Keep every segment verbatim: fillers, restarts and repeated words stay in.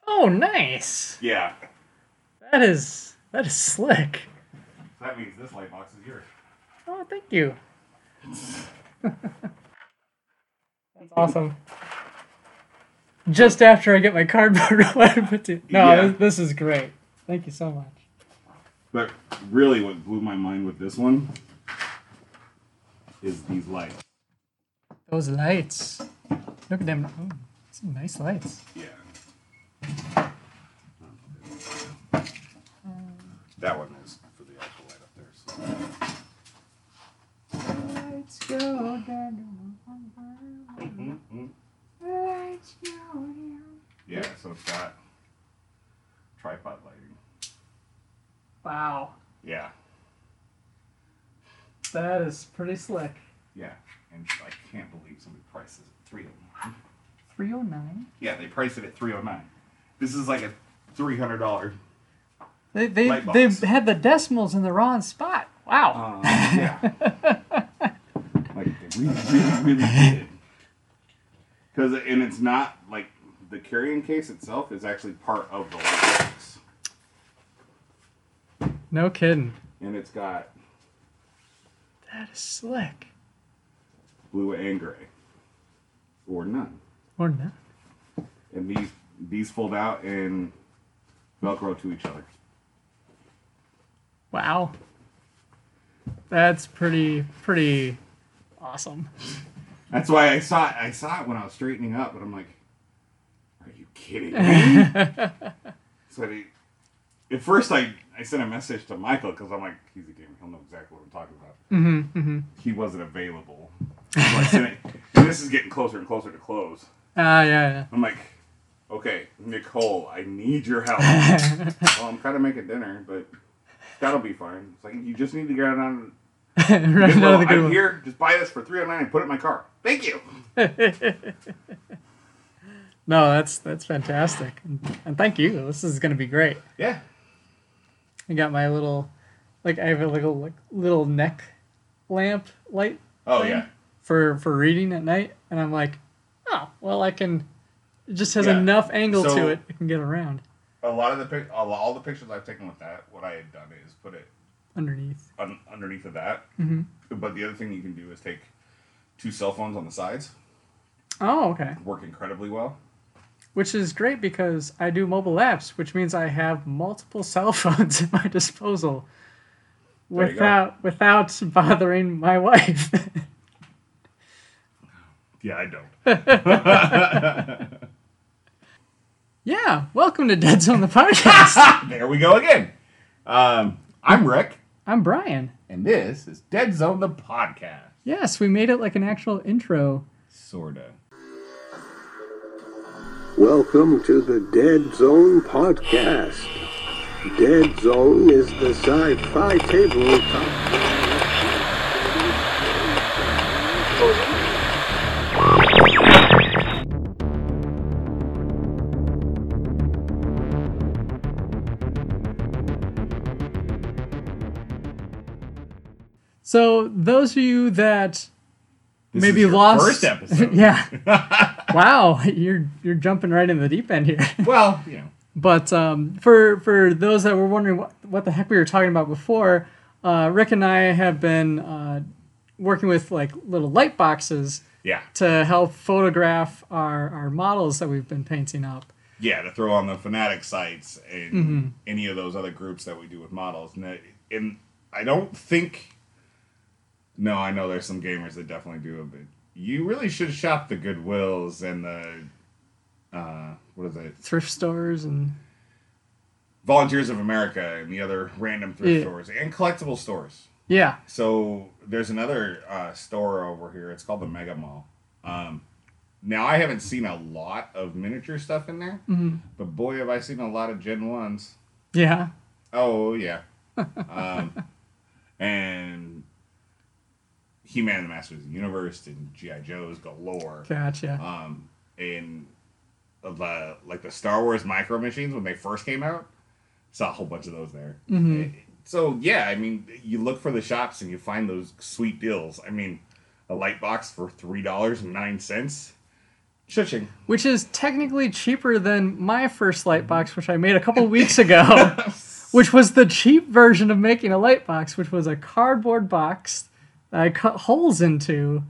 Oh, nice. Yeah. That is that is slick. So that means this light box is yours. Oh, thank you. That's awesome. Just after I get my cardboard away. No, Yeah. this, this is great. Thank you so much. But really what blew my mind with this one is these lights. Those lights. Look at them. Oh, some nice lights. Yeah. That one is for the actual light up there. So. Lights go down. Mm-hmm. Lights go down. Yeah, so it's got tripod lighting. Wow. Yeah. That is pretty slick. Yeah. And I can't believe somebody prices it at three oh nine. three oh nine? Yeah, they priced it at three oh nine. This is like a three hundred dollars. They they Light they box. had the decimals in the wrong spot. Wow. Uh, yeah. Like they really, really, really did. Because and it's not like the carrying case itself is actually part of the light box, No kidding. and it's got That is slick. blue and gray, or none. Or not. And these these fold out and Velcro to each other. Wow. That's pretty pretty awesome. That's why I saw it. I saw it when I was straightening up, but I'm like, "Are you kidding me?" So I, at first, I, I sent a message to Michael because I'm like, "He's a gamer. He'll know exactly what I'm talking about." Mm-hmm, mm-hmm. He wasn't available. So I sent it, and this is getting closer and closer to close. Ah, uh, yeah, yeah. I'm like, "Okay, Nicole, I need your help." Well, I'm kind of making dinner, but that'll be fine. It's like you just need to get it on. Right out of the I'm Goodwill. here. Just buy this for three oh nine and put it in my car. Thank you. No, that's that's fantastic, and, and thank you. This is gonna be great. Yeah. I got my little, like I have a little like little neck lamp light. Oh thing yeah. For for reading at night, and I'm like, oh well, I can. It just has Yeah. enough angle So- to it. I can get around A lot of the pic, all, all the pictures I've taken with that, what I had done is put it underneath. un, underneath of that. Mm-hmm. But the other thing you can do is take two cell phones on the sides. Oh, okay. Work incredibly well. Which is great because I do mobile apps, which means I have multiple cell phones at my disposal There you go. without without bothering my wife. Yeah, I don't. Yeah, welcome to Dead Zone the podcast. There we go again. Um, I'm Rick, I'm Brian. and this is Dead Zone the podcast. Yes, we made it like an actual intro. Sorta. Welcome to the Dead Zone podcast. Dead Zone is the sci-fi tabletop. So those of you that This maybe is your lost first episode. yeah. Wow, you're you're jumping right in the deep end here. Well, you know. But um, for for those that were wondering what, what the heck we were talking about before, uh, Rick and I have been uh, working with like little light boxes Yeah. to help photograph our, our models that we've been painting up. Yeah, to throw on the Fanatic sites and Mm-hmm. any of those other groups that we do with models. And, I- and I don't think... No, I know there's some gamers that definitely do it, but you really should shop the Goodwills and the... Uh, what is it? Thrift stores and Volunteers of America and the other random thrift Yeah. stores and collectible stores. yeah, So there's another uh, store over here. It's called the Mega Mall. Um, now I haven't seen a lot of miniature stuff in there, mm-hmm. but boy, have I seen a lot of Gen ones. yeah, Oh yeah, um, and He-Man and the Masters of the Universe and G I Joes galore. gotcha. Um, and the like the Star Wars Micro Machines when they first came out, saw a whole bunch of those there. Mhm. So yeah, I mean, you look for the shops and you find those sweet deals. I mean, a light box for three dollars and nine cents Shushing. which is technically cheaper than my first light box, which I made a couple weeks ago, which was the cheap version of making a light box, which was a cardboard box that I cut holes into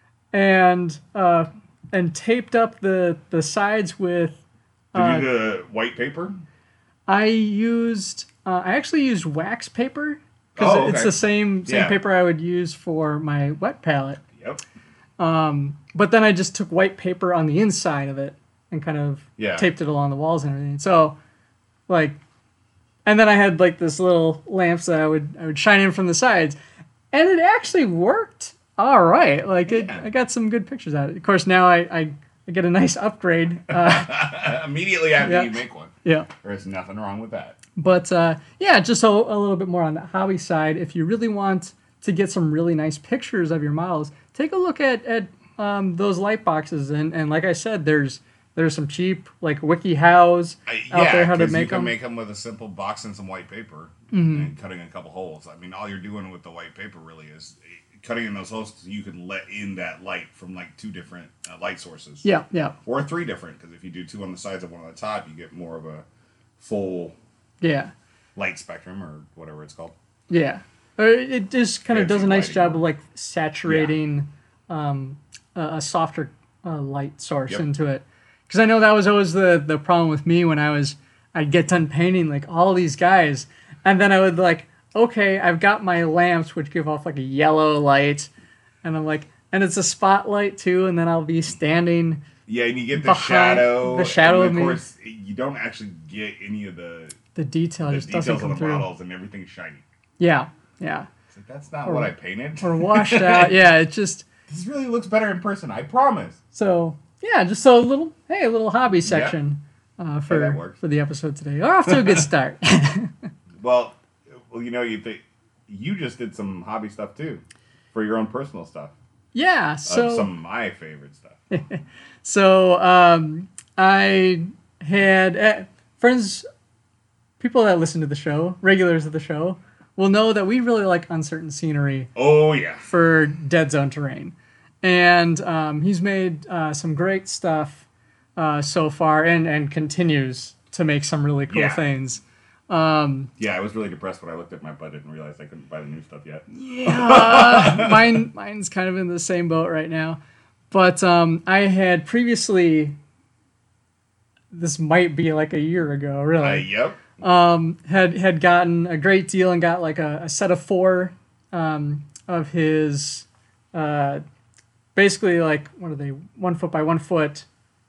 and uh, and taped up the, the sides with... Did Uh, you do the white paper? I used... Uh, I actually used wax paper, because Oh, it's okay. the same, same Yeah. paper I would use for my wet palette. Yep. But then I just took white paper on the inside of it and kind of Yeah. taped it along the walls and everything. So, like, and then I had like this little lamps that I would I would shine in from the sides, and it actually worked all right. Like, it, Yeah. I got some good pictures out of it. Of course, now I I, I get a nice upgrade. Uh, Immediately after Yeah. you make one. yeah. There's nothing wrong with that. But uh, yeah, just a, a little bit more on the hobby side. If you really want to get some really nice pictures of your models, take a look at at um, those light boxes. And, and like I said, there's there's some cheap like WikiHows I, out yeah, there how to 'cause make you can them. make them with a simple box and some white paper Mm-hmm. and cutting a couple holes. I mean, all you're doing with the white paper really is eh, cutting in those holes so you can let in that light from like two different uh, light sources. Yeah, yeah, Or three different, because if you do two on the sides and one on the top, you get more of a full yeah, light spectrum or whatever it's called. yeah. Uh, It just kind of Yeah, does a cheap nice lighting job work. of like saturating um, a, a softer uh, light source Yep. into it. Because I know that was always the the problem with me when I was I'd get done painting like all these guys, and then I would like, okay, I've got my lamps which give off like a yellow light, and I'm like, and it's a spotlight too, and then I'll be standing. Yeah, and you get the Behind- shadow. the shadow and of of me. course, you don't actually get any of the, The detail the just doesn't details come of the through. models, and everything's shiny. Yeah, yeah. It's like, that's not Or- what I painted. Or washed out. Yeah, it just This really looks better in person, I promise. so yeah, just so a little hey, a little hobby section uh, that for works. for the episode today. We're off to a good start. Well, well, you know, you think you just did some hobby stuff too, for your own personal stuff. yeah, Uh, so some of my favorite stuff. so um, I had uh, friends, people that listen to the show, regulars of the show, will know that we really like uncertain scenery Oh yeah, for Dead Zone Terrain. And um, he's made uh, some great stuff uh, so far and, and continues to make some really cool Yeah. things. yeah. I was really depressed when I looked at my budget and realized I couldn't buy the new stuff yet. Yeah, mine, mine's kind of in the same boat right now. But um, I had previously, this might be like a year ago, really. Uh, yep. had had gotten a great deal and got like a, a set of four um, of his uh, basically like what are they one foot by one foot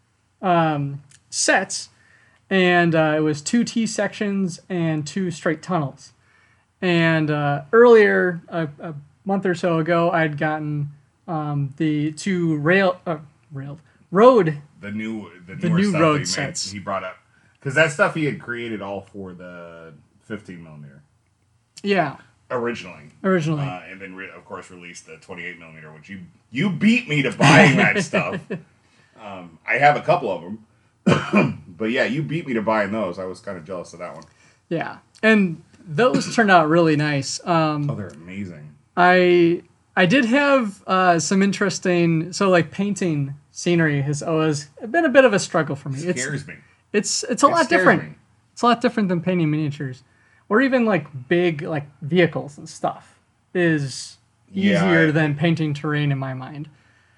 um, sets, and uh, it was two T sections and two straight tunnels. And uh, earlier a, a month or so ago, I'd gotten um, the two rail uh, rail road. The new, the, The newer new stuff road that he, sets. made, he brought up, because that stuff he had created all for the fifteen millimeter Yeah, originally. originally. Uh, and then, re- of course, released the twenty-eight millimeter, which you you beat me to buying that stuff. Um, I have a couple of them, but yeah, you beat me to buying those. I was kind of jealous of that one. Yeah, and those turned out really nice. Um, Oh, they're amazing. I I did have uh, some interesting. So like painting scenery has always been a bit of a struggle for me. It It's scares me. it's it's a It lot scares different. me. It's a lot different than painting miniatures, or even like big like vehicles and stuff is Yeah, easier I- than painting terrain in my mind.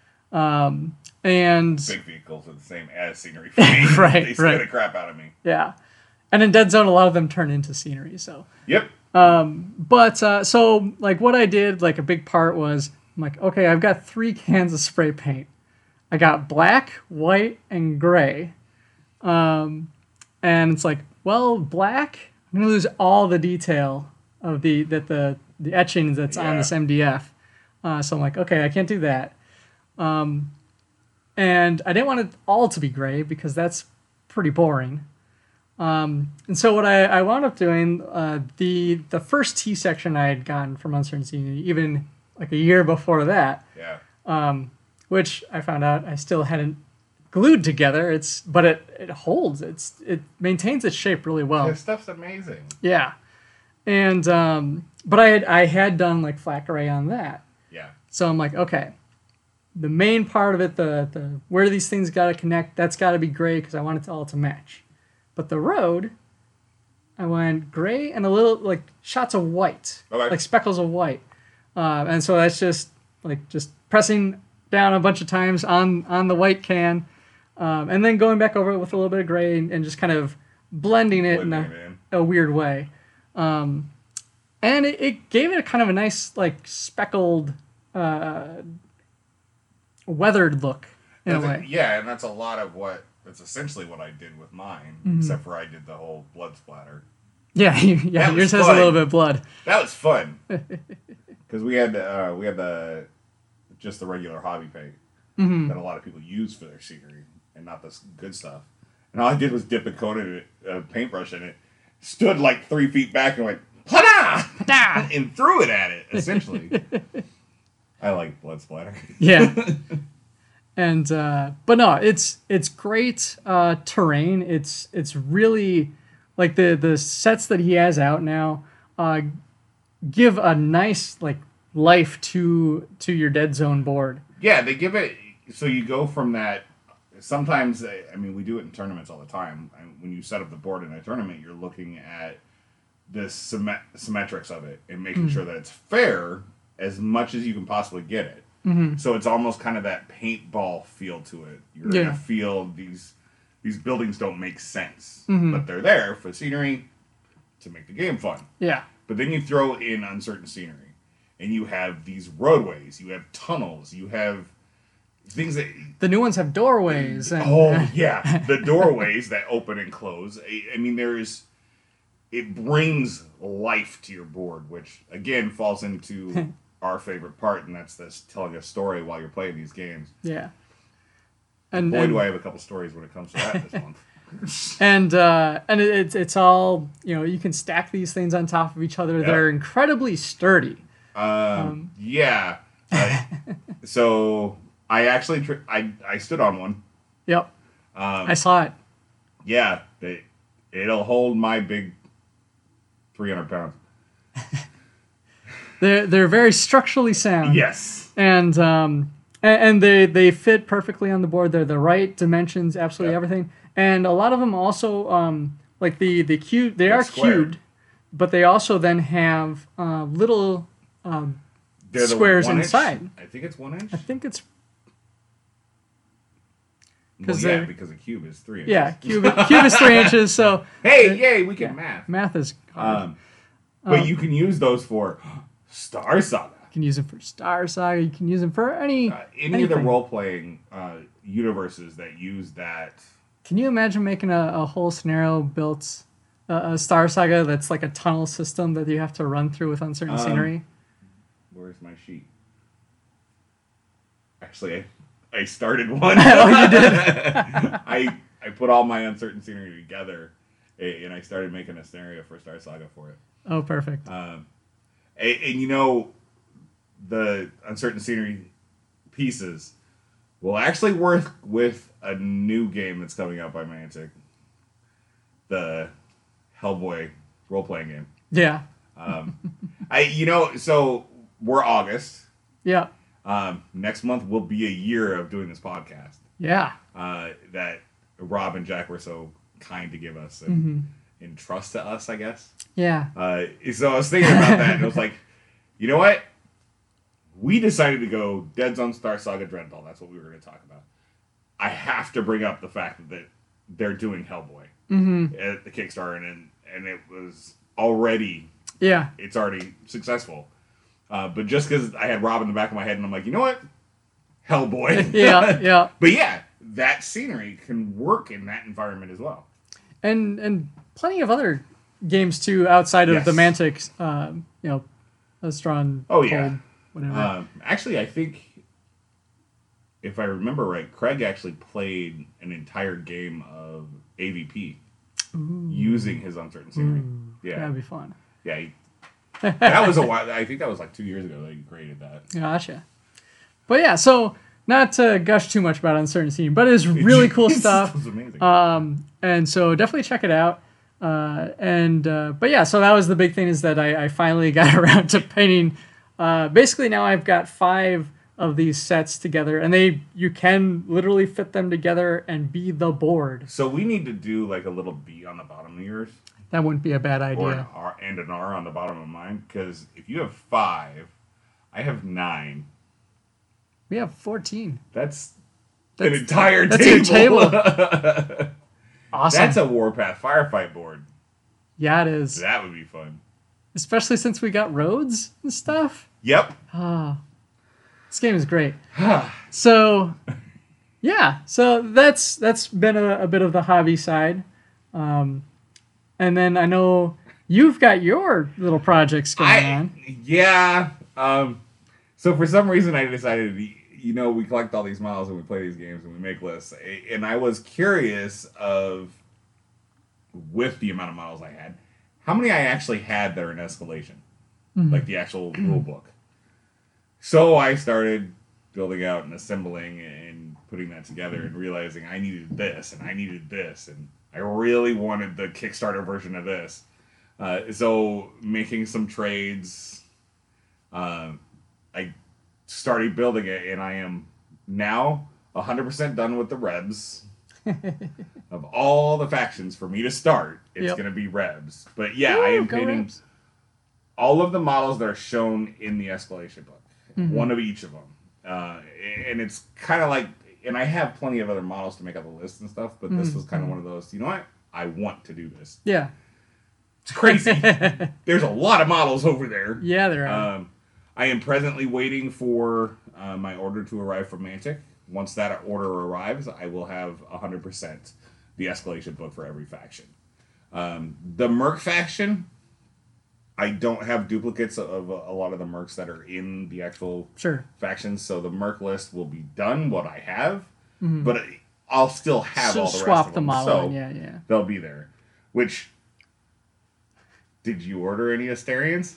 Um, and Big vehicles are the same as scenery for me. Right, They scare right. the crap out of me. yeah, and in Dead Zone, a lot of them turn into scenery. So. Yep. But uh, so like what I did, like a big part was I'm like, okay, I've got three cans of spray paint. I got black, white, and gray. Um, and it's like, well, black, I'm gonna lose all the detail of the that the the etchings that's on Yeah. this M D F. Uh, so I'm like, okay, I can't do that. Um, and I didn't want it all to be gray because that's pretty boring. Um, and so what I, I wound up doing, uh, the the first T section I had gotten from Uncertain Scenery, even like a year before that, Yeah. which I found out I still hadn't glued together. It's but it, it holds. It's it maintains its shape really well. This stuff's amazing. Yeah, and um, but I had I had done like flat gray on that, Yeah. so I'm like, okay, the main part of it, the the where these things got to connect, that's got to be gray because I want it to all to match. But the road, I went gray and a little like shots of white, Okay. like speckles of white, uh, and so that's just like just pressing down a bunch of times on on the white can, um, and then going back over it with a little bit of gray and, and just kind of blending it Blending in it in. a, a weird way, um, and it, it gave it a kind of a nice like speckled, uh, weathered look in a That's way. yeah, and that's a lot of what that's essentially what I did with mine, Mm-hmm. except for I did the whole blood splatter. Yeah, yeah, That was yours has a fun. little bit of blood. That was fun because we had uh, we had the just the regular hobby paint Mm-hmm. that a lot of people use for their scenery, and not this good stuff. And all I did was dip and coated a uh, paintbrush in it, stood like three feet back, and went "Pada!" and threw it at it. Essentially, I like blood splatter. Yeah. And uh, but no, it's it's great uh, terrain. It's it's really like the the sets that he has out now uh, give a nice like life to to your Dead Zone board. Yeah, they give it so you go from that. Sometimes I mean we do it in tournaments all the time. And when you set up the board in a tournament, you're looking at the symmet- symmetrics of it and making sure that it's fair as much as you can possibly get it. Mm-hmm. So it's almost kind of that paintball feel to it. You're Yeah. gonna feel these these buildings don't make sense, Mhm. but they're there for scenery to make the game fun. Yeah. But then you throw in uncertain scenery, and you have these roadways, you have tunnels, you have things that. The new ones have doorways. And, Oh yeah, the doorways that open and close. I, I mean, there's. It brings life to your board, which again falls into our favorite part, and that's this telling a story while you're playing these games. yeah. And Boy, and, do I have a couple stories when it comes to that this month. and uh, and it, it's it's all you know. You can stack these things on top of each other. Yep. They're incredibly sturdy. Um, yeah. I- so I actually tr- I I stood on one. Yep. Um, I saw it. yeah, it, it'll hold my big three hundred pounds. They're they're very structurally sound. Yes. And um and, and they they fit perfectly on the board. They're the right dimensions, absolutely Yep. everything. And a lot of them also um like the the cube they They're are square. cubed, but they also then have uh, little um They're the squares one inch- inside. I think it's one inch. I think it's Well, 'cause yeah, they're- because a cube is three inches. yeah, cube cube is three inches, so Hey, yay, we can math. math is hard. Um, but Um, you can use those for Star Saga. You can use them for Star Saga. You can use them for any. Uh, any of the anything. role playing uh, universes that use that. Can you imagine making a, a whole scenario built uh, a Star Saga that's like a tunnel system that you have to run through with uncertain Um, scenery? Where's my sheet? Actually, I, I started one. Oh, you did? I I put all my uncertain scenery together, a- and I started making a scenario for Star Saga for it. Oh, perfect. Um, and, and you know, the uncertain scenery pieces will actually work with a new game that's coming out by Mantic, the Hellboy role playing game. Yeah. Um, I you know so we're August. Yeah. Um, next month will be a year of doing this podcast Yeah. uh, that Rob and Jack were so kind to give us and, Mm-hmm. and trust to us, I guess. Yeah. Uh, so I was thinking about that, and I was like, you know what? We decided to go Dead Zone Star Saga Dreadnought. That's what we were going to talk about. I have to bring up the fact that they're doing Hellboy Mm-hmm. at the Kickstarter, and and it was already Yeah. it's already successful. Uh, but just because I had Rob in the back of my head, and I'm like, you know what? Hellboy. Yeah. Yeah. But yeah, that scenery can work in that environment as well. And and plenty of other games too outside of Yes. the Mantic. Um, you know, Astron. Oh, yeah. Whatever. Um, actually, I think, if I remember right, Craig actually played an entire game of A V P using his uncertain scenery. Yeah, That'd be fun. yeah. He, that was a while. I think that was like two years ago that he created that. Gotcha. But yeah, so not to gush too much about Uncertain Scene, but it's really cool It stuff. was amazing. Um, and so definitely check it out. Uh, and uh, but yeah, so that was the big thing is that I, I finally got around to painting. Uh, basically now I've got five of these sets together, and they you can literally fit them together and be the board. So we need to do like a little B on the bottom of yours, That wouldn't be a bad or an idea. R and an R on the bottom of mine. Because if you have five, I have nine. We have fourteen. That's, That's- an entire that's table. your table. Awesome. That's a Warpath firefight board. yeah, it is. That would be fun. Especially since we got roads and stuff. Yep. Ah, this game is great. So, yeah, so that's that's been a, a bit of the hobby side, um, and then I know you've got your little projects going I on. yeah. Um, so for some reason, I decided, you know, we collect all these models and we play these games and we make lists, and I was curious of, with the amount of models I had, how many I actually had that are in escalation, like the actual rule book. So I started building out and assembling and putting that together and realizing I needed this and I needed this and I really wanted the Kickstarter version of this. Uh, so making some trades, uh, I started building it, and I am now one hundred percent done with the Rebs. Of all the factions for me to start, it's Yep. going to be Rebs. But yeah, I Woo, am go painting Rebs. all of the models that are shown in the escalation book. Mm-hmm. One of each of them. Uh, and it's kind of like, and I have plenty of other models to make up the list and stuff, but Mm-hmm. this was kind of one of those, you know what? I want to do this. Yeah. It's crazy. There's a lot of models over there. Yeah, there are. Um, I am presently waiting for uh, my order to arrive from Mantic. Once that order arrives, I will have one hundred percent the escalation book for every faction. Um, the Merc faction, I don't have duplicates of a, a lot of the Mercs that are in the actual Sure. factions, so the Merc list will be done, what I have, but I'll still have So all the rest swap of the them. model. So in, yeah, yeah. they'll be there. Which, did you order any Asterians?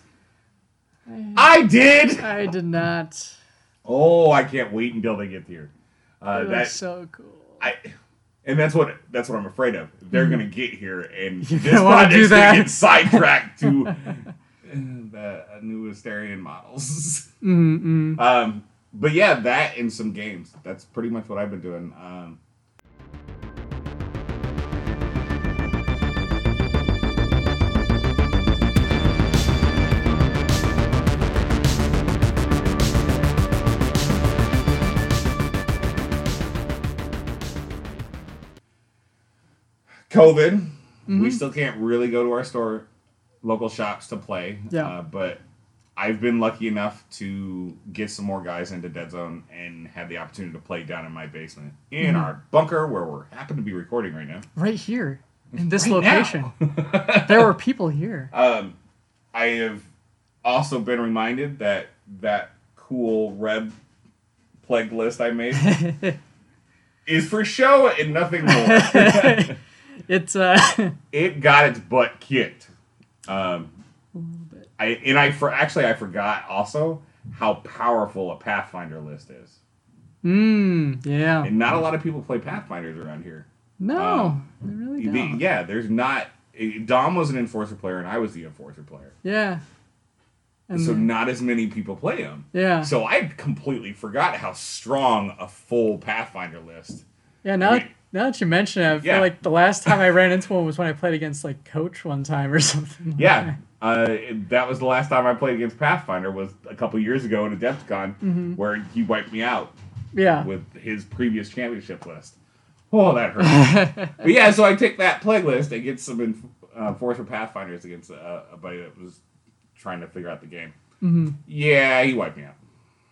I did! I did not. Oh, I can't wait until they get here. Uh, It that looks so cool. I, and that's what that's what I'm afraid of. They're gonna get here, and You're this gonna wanna do project's gonna that. get sidetracked to uh, the uh, new Asterian models. Mm-mm. Um, but yeah, that and some games. That's pretty much what I've been doing. Um, COVID, we still can't really go to our store, local shops to play. Yeah. Uh, but I've been lucky enough to get some more guys into Dead Zone and have the opportunity to play down in my basement in our bunker where we're happen to be recording right now. Right here. In this Right location. now. There were people here. Um, I have also been reminded that that cool Reb plague list I made is for show and nothing more. It's uh It got its butt kicked. Um, a little bit. I and I for actually I forgot also how powerful a Pathfinder list is. Mmm, yeah. And not a lot of people play Pathfinders around here. No, um, they really The- don't. yeah, there's not. Dom was an Enforcer player and I was the Enforcer player. Yeah. And So then- not as many people play them. yeah. So I completely forgot how strong a full Pathfinder list. Yeah, now, Wait. now that you mention it, I feel Yeah. like the last time I ran into one was when I played against like Coach one time or something. Yeah, uh, it- that was the last time I played against Pathfinder was a couple years ago in Adepticon, Mm-hmm. where he wiped me out Yeah. with his previous championship list. Oh, that hurt. But yeah, so I take that plague list and get some in, uh, Force Pathfinders against uh, a buddy that was trying to figure out the game. Mm-hmm. Yeah, he wiped me out.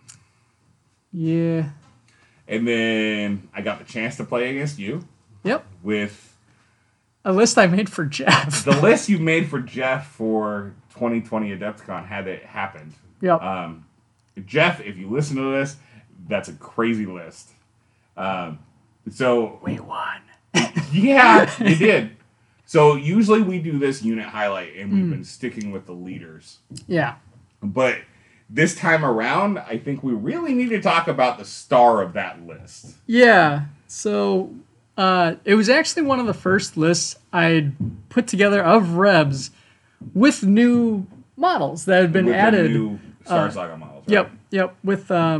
Yeah. And then I got the chance to play against you Yep. with A list I made for Jeff. the list you made for Jeff for twenty twenty Adepticon had it happened. Yep. Um, Jeff, if you listen to this, that's a crazy list. Um, so we won. yeah, you did. So usually we do this unit highlight, and we've been sticking with the leaders. Yeah. But this time around, I think we really need to talk about the star of that list. Yeah. So uh, it was actually one of the first lists I'd put together of Rebs with new models that had been with the added. new Star uh, Saga models. Right? Yep. Yep. With um,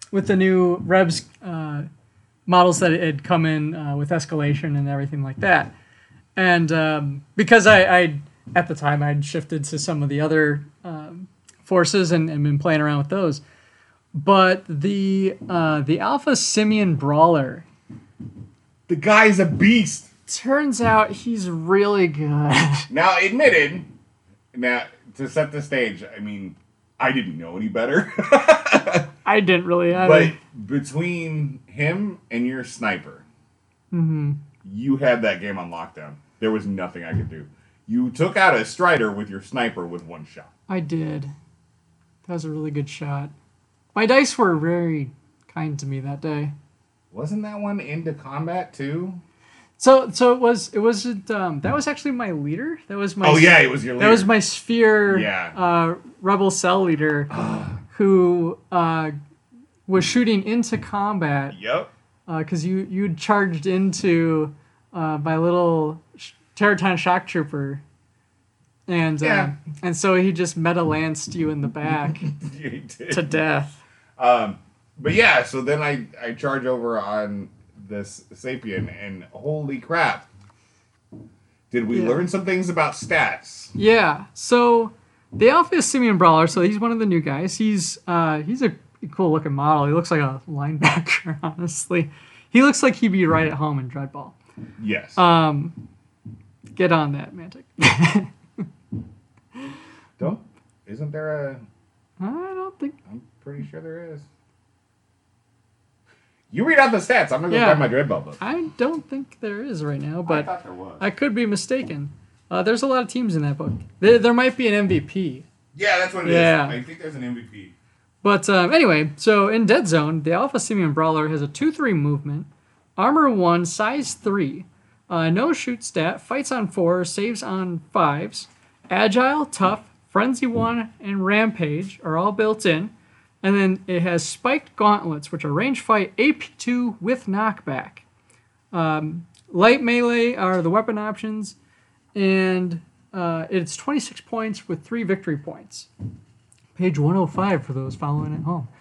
with the new Rebs uh, models that had come in uh, with escalation and everything like that. And um, because I, I, at the time, I'd shifted to some of the other um, forces and, and been playing around with those. But the uh, the Alpha Simeon Brawler, The guy's a beast. turns out he's really good. Now, admitted, now, to set the stage, I mean, I didn't know any better. I didn't really either. But between him and your sniper, Mm-hmm. you had that game on lockdown. There was nothing I could do. You took out a Strider with your sniper with one shot. I did. That was a really good shot. My dice were very kind to me that day. Wasn't that one into combat too? So so it was it wasn't um that was actually my leader. That was my Oh yeah, it was your leader. That was my sphere Yeah. uh rebel cell leader who uh was shooting into combat Yep. because you you'd charged into uh my little sh- Terraton shock trooper. And Yeah. uh, and so he just meta lanced you in the back You did. to death. Um, but yeah, so then I, I charge over on this Sapien, and holy crap. Did we Yeah. learn some things about stats? Yeah. So the Alpha is Simeon Brawler, so he's one of the new guys. He's uh he's a cool looking model. He looks like a linebacker, honestly. He looks like he'd be right at home in Dreadball. Yes. Um get on that, Mantic. Don't. Isn't there a... I don't think I'm pretty sure there is. You read out the stats. I'm going to go Yeah. grab my Dreadball book. I don't think there is right now, I but thought there was. I could be mistaken. Uh, there's a lot of teams in that book. There, there might be an M V P. Yeah, that's what it Yeah. is. I think there's an M V P. But um, anyway, so in Dead Zone, the Alpha Simeon Brawler has a two three movement, armor one, size three, uh, no shoot stat, fights on fours, saves on fives, agile, tough, frenzy one, and rampage are all built in. And then it has spiked gauntlets, which are range fight A P two with knockback. Um, light melee are the weapon options, and uh, it's twenty-six points with three victory points. Page one oh five for those following at home.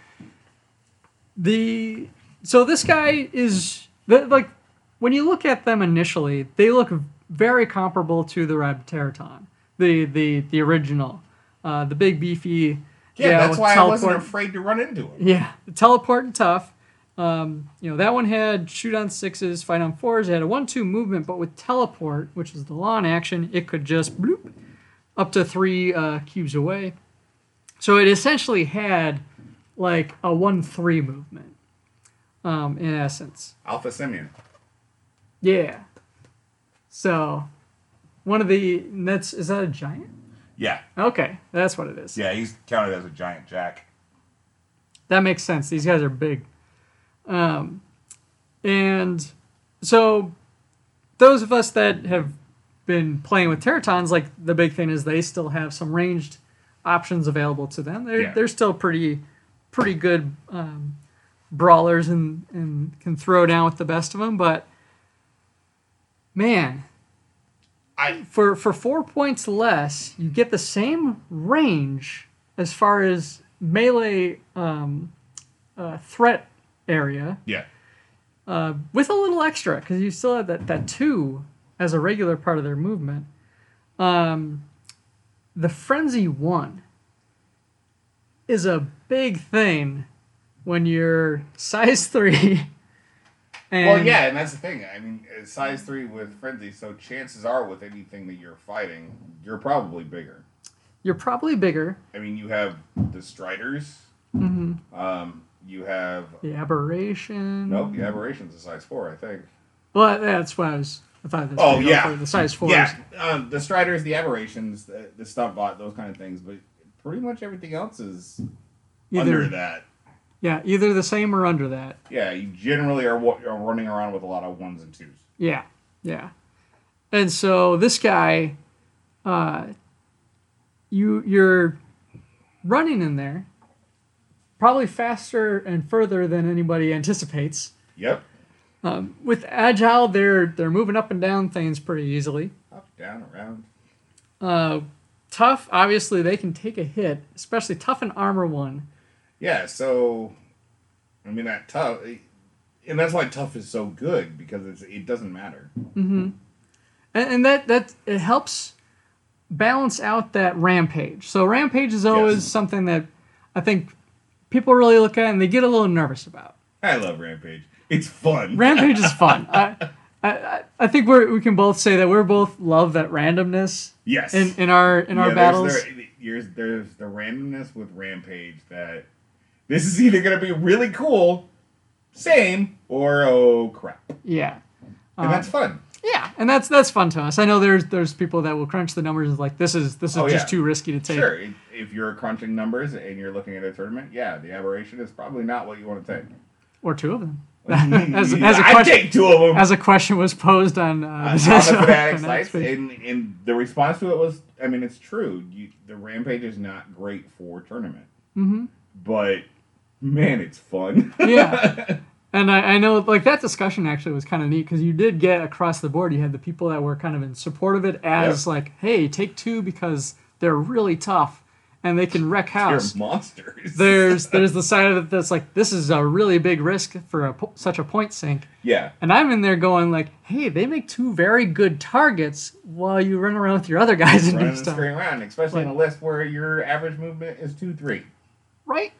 The so this guy is the, like when you look at them initially, they look very comparable to the Red Terraton, the the the original, uh, the big beefy. Yeah, that's with why I wasn't teleport- afraid to run into him. Yeah, teleport and tough. Um, you know, that one had shoot on sixes, fight on fours. It had a one two movement, but with teleport, which is the lawn action, it could just bloop up to three uh, cubes away. So it essentially had like a one three movement um, in essence. Alpha Simeon. Yeah. So one of the, that's, is that a giant? Yeah. Okay, that's what it is. Yeah, he's counted as a giant jack. That makes sense. These guys are big. Um, and so those of us that have been playing with Terratons, like the big thing is they still have some ranged options available to them. They're Yeah. they're still pretty pretty good um, brawlers and, and can throw down with the best of them. But man, I for for four points less, you get the same range as far as melee um, uh, threat area yeah. uh, with a little extra because you still have that, that two as a regular part of their movement. Um, the Frenzy one is a big thing when you're size three. And Well, yeah, and that's the thing. I mean, it's size three with frenzy, so chances are with anything that you're fighting, you're probably bigger. you're probably bigger. I mean, you have the Striders. Mm-hmm. Um, you have The Aberration. nope, the Aberration's a size four, I think. Well, that's what I was. I thought that's Oh, what you yeah. go for, the size fours. Yeah, um, the Striders, the Aberrations, the, the Stump Bot, those kind of things, but pretty much everything else is Either, under that. Yeah, either the same or under that. Yeah, you generally are, wa- are running around with a lot of ones and twos. Yeah, yeah. And so this guy, uh, you you're running in there, probably faster and further than anybody anticipates. Yep. Um, with agile, they're they're moving up and down things pretty easily. Up, down, around. Uh, tough, obviously they can take a hit, especially tough and armor one. Yeah, so I mean, that tough, and that's why tough is so good because it's, it doesn't matter. Mm-hmm. And, and that that it helps balance out that rampage. So rampage is always Yes. something that I think people really look at and they get a little nervous about. I love Rampage. It's fun. Rampage is fun. I, I I think we we can both say that we're both love that randomness Yes. in, in our in Yeah, our there's battles. There, there's, there's the randomness with Rampage that this is either going to be really cool, same, or oh crap. Yeah. And Um, that's fun. Yeah, and that's that's fun to us. I know there's there's people that will crunch the numbers and like this is this is Oh, just yeah. too risky to take. Sure, if- if you're crunching numbers and you're looking at a tournament, yeah, the aberration is probably not what you want to take. Or two of them. as, as a I'd question, take two of them. as a question was posed on uh, on the Possession Fanatic Fanatics sites, page. and, and the response to it was, I mean, it's true. You, the Rampage is not great for tournament, Mm-hmm. but man, it's fun. Yeah. And I, I know, like, that discussion actually was kind of neat because you did get across the board. You had the people that were kind of in support of it as, Yeah. like, hey, take two because they're really tough and they can wreck You're house. monsters. There's there's the side of it that's like, this is a really big risk for a, po- such a point sink. yeah. And I'm in there going, like, hey, they make two very good targets while you run around with your other guys and Running do and stuff. screwing around, especially in a list where your average movement is two, three. Right?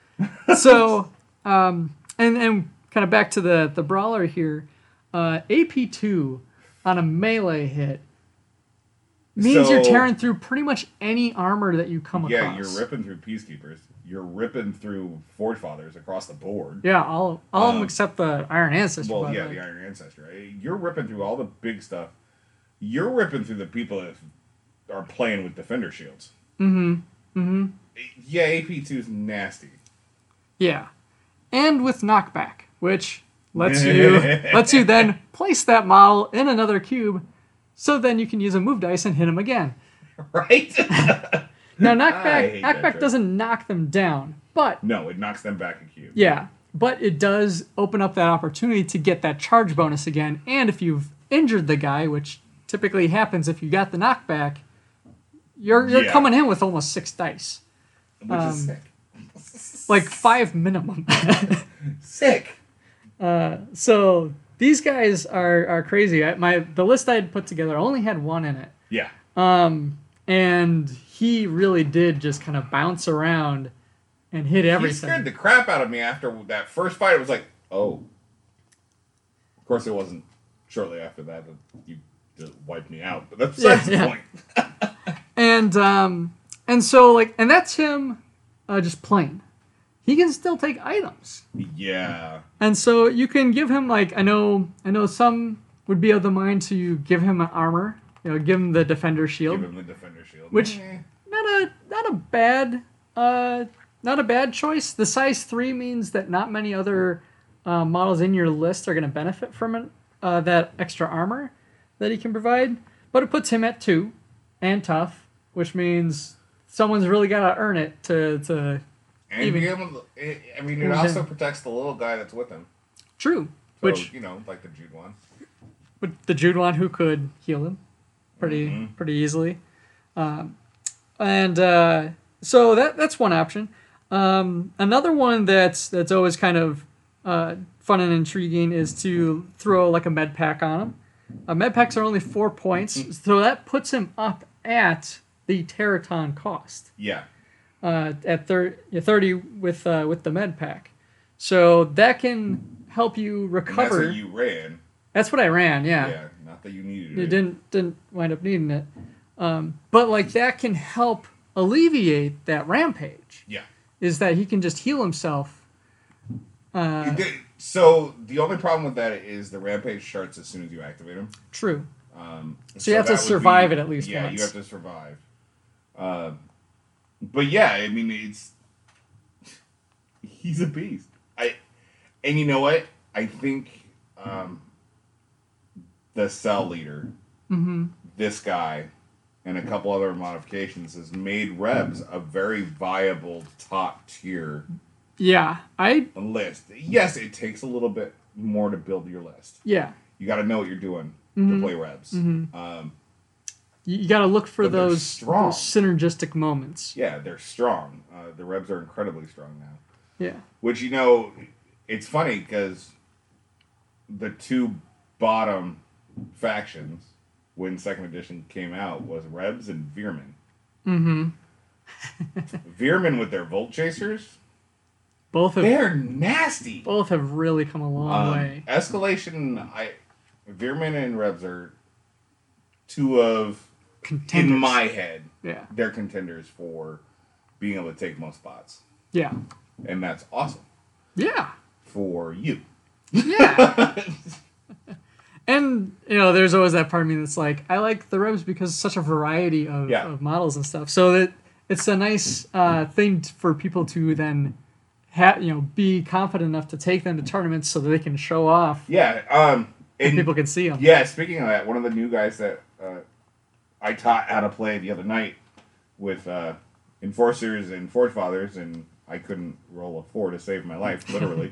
So, um, and and kind of back to the, the brawler here, uh, A P two on a melee hit means So- you're tearing through pretty much any armor that you come Yeah, across. you're ripping through Peacekeepers. You're ripping through Forge Fathers across the board. Yeah, all, all of them Um, except the Iron Ancestor. Well, by yeah, the way. the Iron Ancestor. Right? You're ripping through all the big stuff. You're ripping through the people that are playing with Defender shields. Mm-hmm. Mm-hmm. Yeah, A P two is nasty. Yeah. And with knockback, which lets you lets you then place that model in another cube, so then you can use a move dice and hit him again. Right? Now I knockback hate that knockback trick. doesn't knock them down, but No, it knocks them back a cube. yeah, but it does open up that opportunity to get that charge bonus again. And if you've injured the guy, which typically happens if you got the knockback, you're you're Yeah. coming in with almost six dice, Which Um, is sick. like five minimum. Sick. So these guys are are crazy. I, my the list I had put together only had one in it. Yeah. Um, and he really did just kind of bounce around and hit He everything. scared the crap out of me after that first fight. It was like, oh. Of course, it wasn't shortly after that that you just wiped me out. But that's besides Yeah, the yeah. point. And um, and so like, and that's him, uh, just plain. He can still take items, Yeah. and so you can give him like I know I know some would be of the mind to give him an armor, you know, give him the defender shield, Give him the Defender shield. which Eh. not a not a bad uh not a bad choice. The size three means that not many other uh, models in your list are going to benefit from it, uh, that extra armor that he can provide. But it puts him at two and tough, which means someone's really got to earn it to to And even- be able to, it, I mean, it Who's also in? protects the little guy that's with him. true. So, Which you know, like the Jude one. with the Jude one who could heal him pretty Mhm. pretty easily, um, and uh, so that that's one option. Um, another one that's that's always kind of uh, fun and intriguing is to throw like a med pack on him. Uh, med packs are only four points, so that puts him up at the Teraton cost Yeah. uh, at thir- yeah, thirty with uh, with the med pack. So that can help you And that's recover. what you ran. That's what I ran, Yeah. Not that you needed you it. didn't didn't wind up needing it, um, but like that can help alleviate that rampage. Yeah. Is that he can just heal himself? Uh, It did- So the only problem with that is the rampage starts as soon as you activate him. true. Um, So you have to that would survive be- it at least Yeah, once. you have to survive. Uh, but yeah, I mean, it's he's a beast. I and you know what? I think um, the cell leader, Mm-hmm. this guy, and a couple other modifications has made Rebs a very viable top tier Yeah, I list. Yes, it takes a little bit more to build your list. yeah. You got to know what you're doing Mhm. to play Rebs. Mhm. Um, You, you got to look for But they're those, strong. those synergistic moments. yeah, they're strong. Uh, the Rebs are incredibly strong now. Yeah. Which, you know, it's funny because the two bottom factions when second edition came out was Rebs and Veermen. Mm-hmm. Veermen with their Volt Chasers, Both have they're nasty. both have really come a long Um, way. Escalation, I Veermen and Rebs are two of, Contenders. in my head, Yeah. they're contenders for being able to take most spots. Yeah. And that's awesome Yeah. for you. Yeah. And, you know, there's always that part of me that's like, I like the Rebs because it's such a variety of, Yeah. of models and stuff. So that it's a nice uh, thing t- for people to then, ha- you know, be confident enough to take them to tournaments so that they can show off Yeah. Um, and and people can see them. yeah, speaking of that, one of the new guys that uh, I taught how to play the other night with uh, Enforcers and Forge Fathers, and I couldn't roll a four to save my life, literally.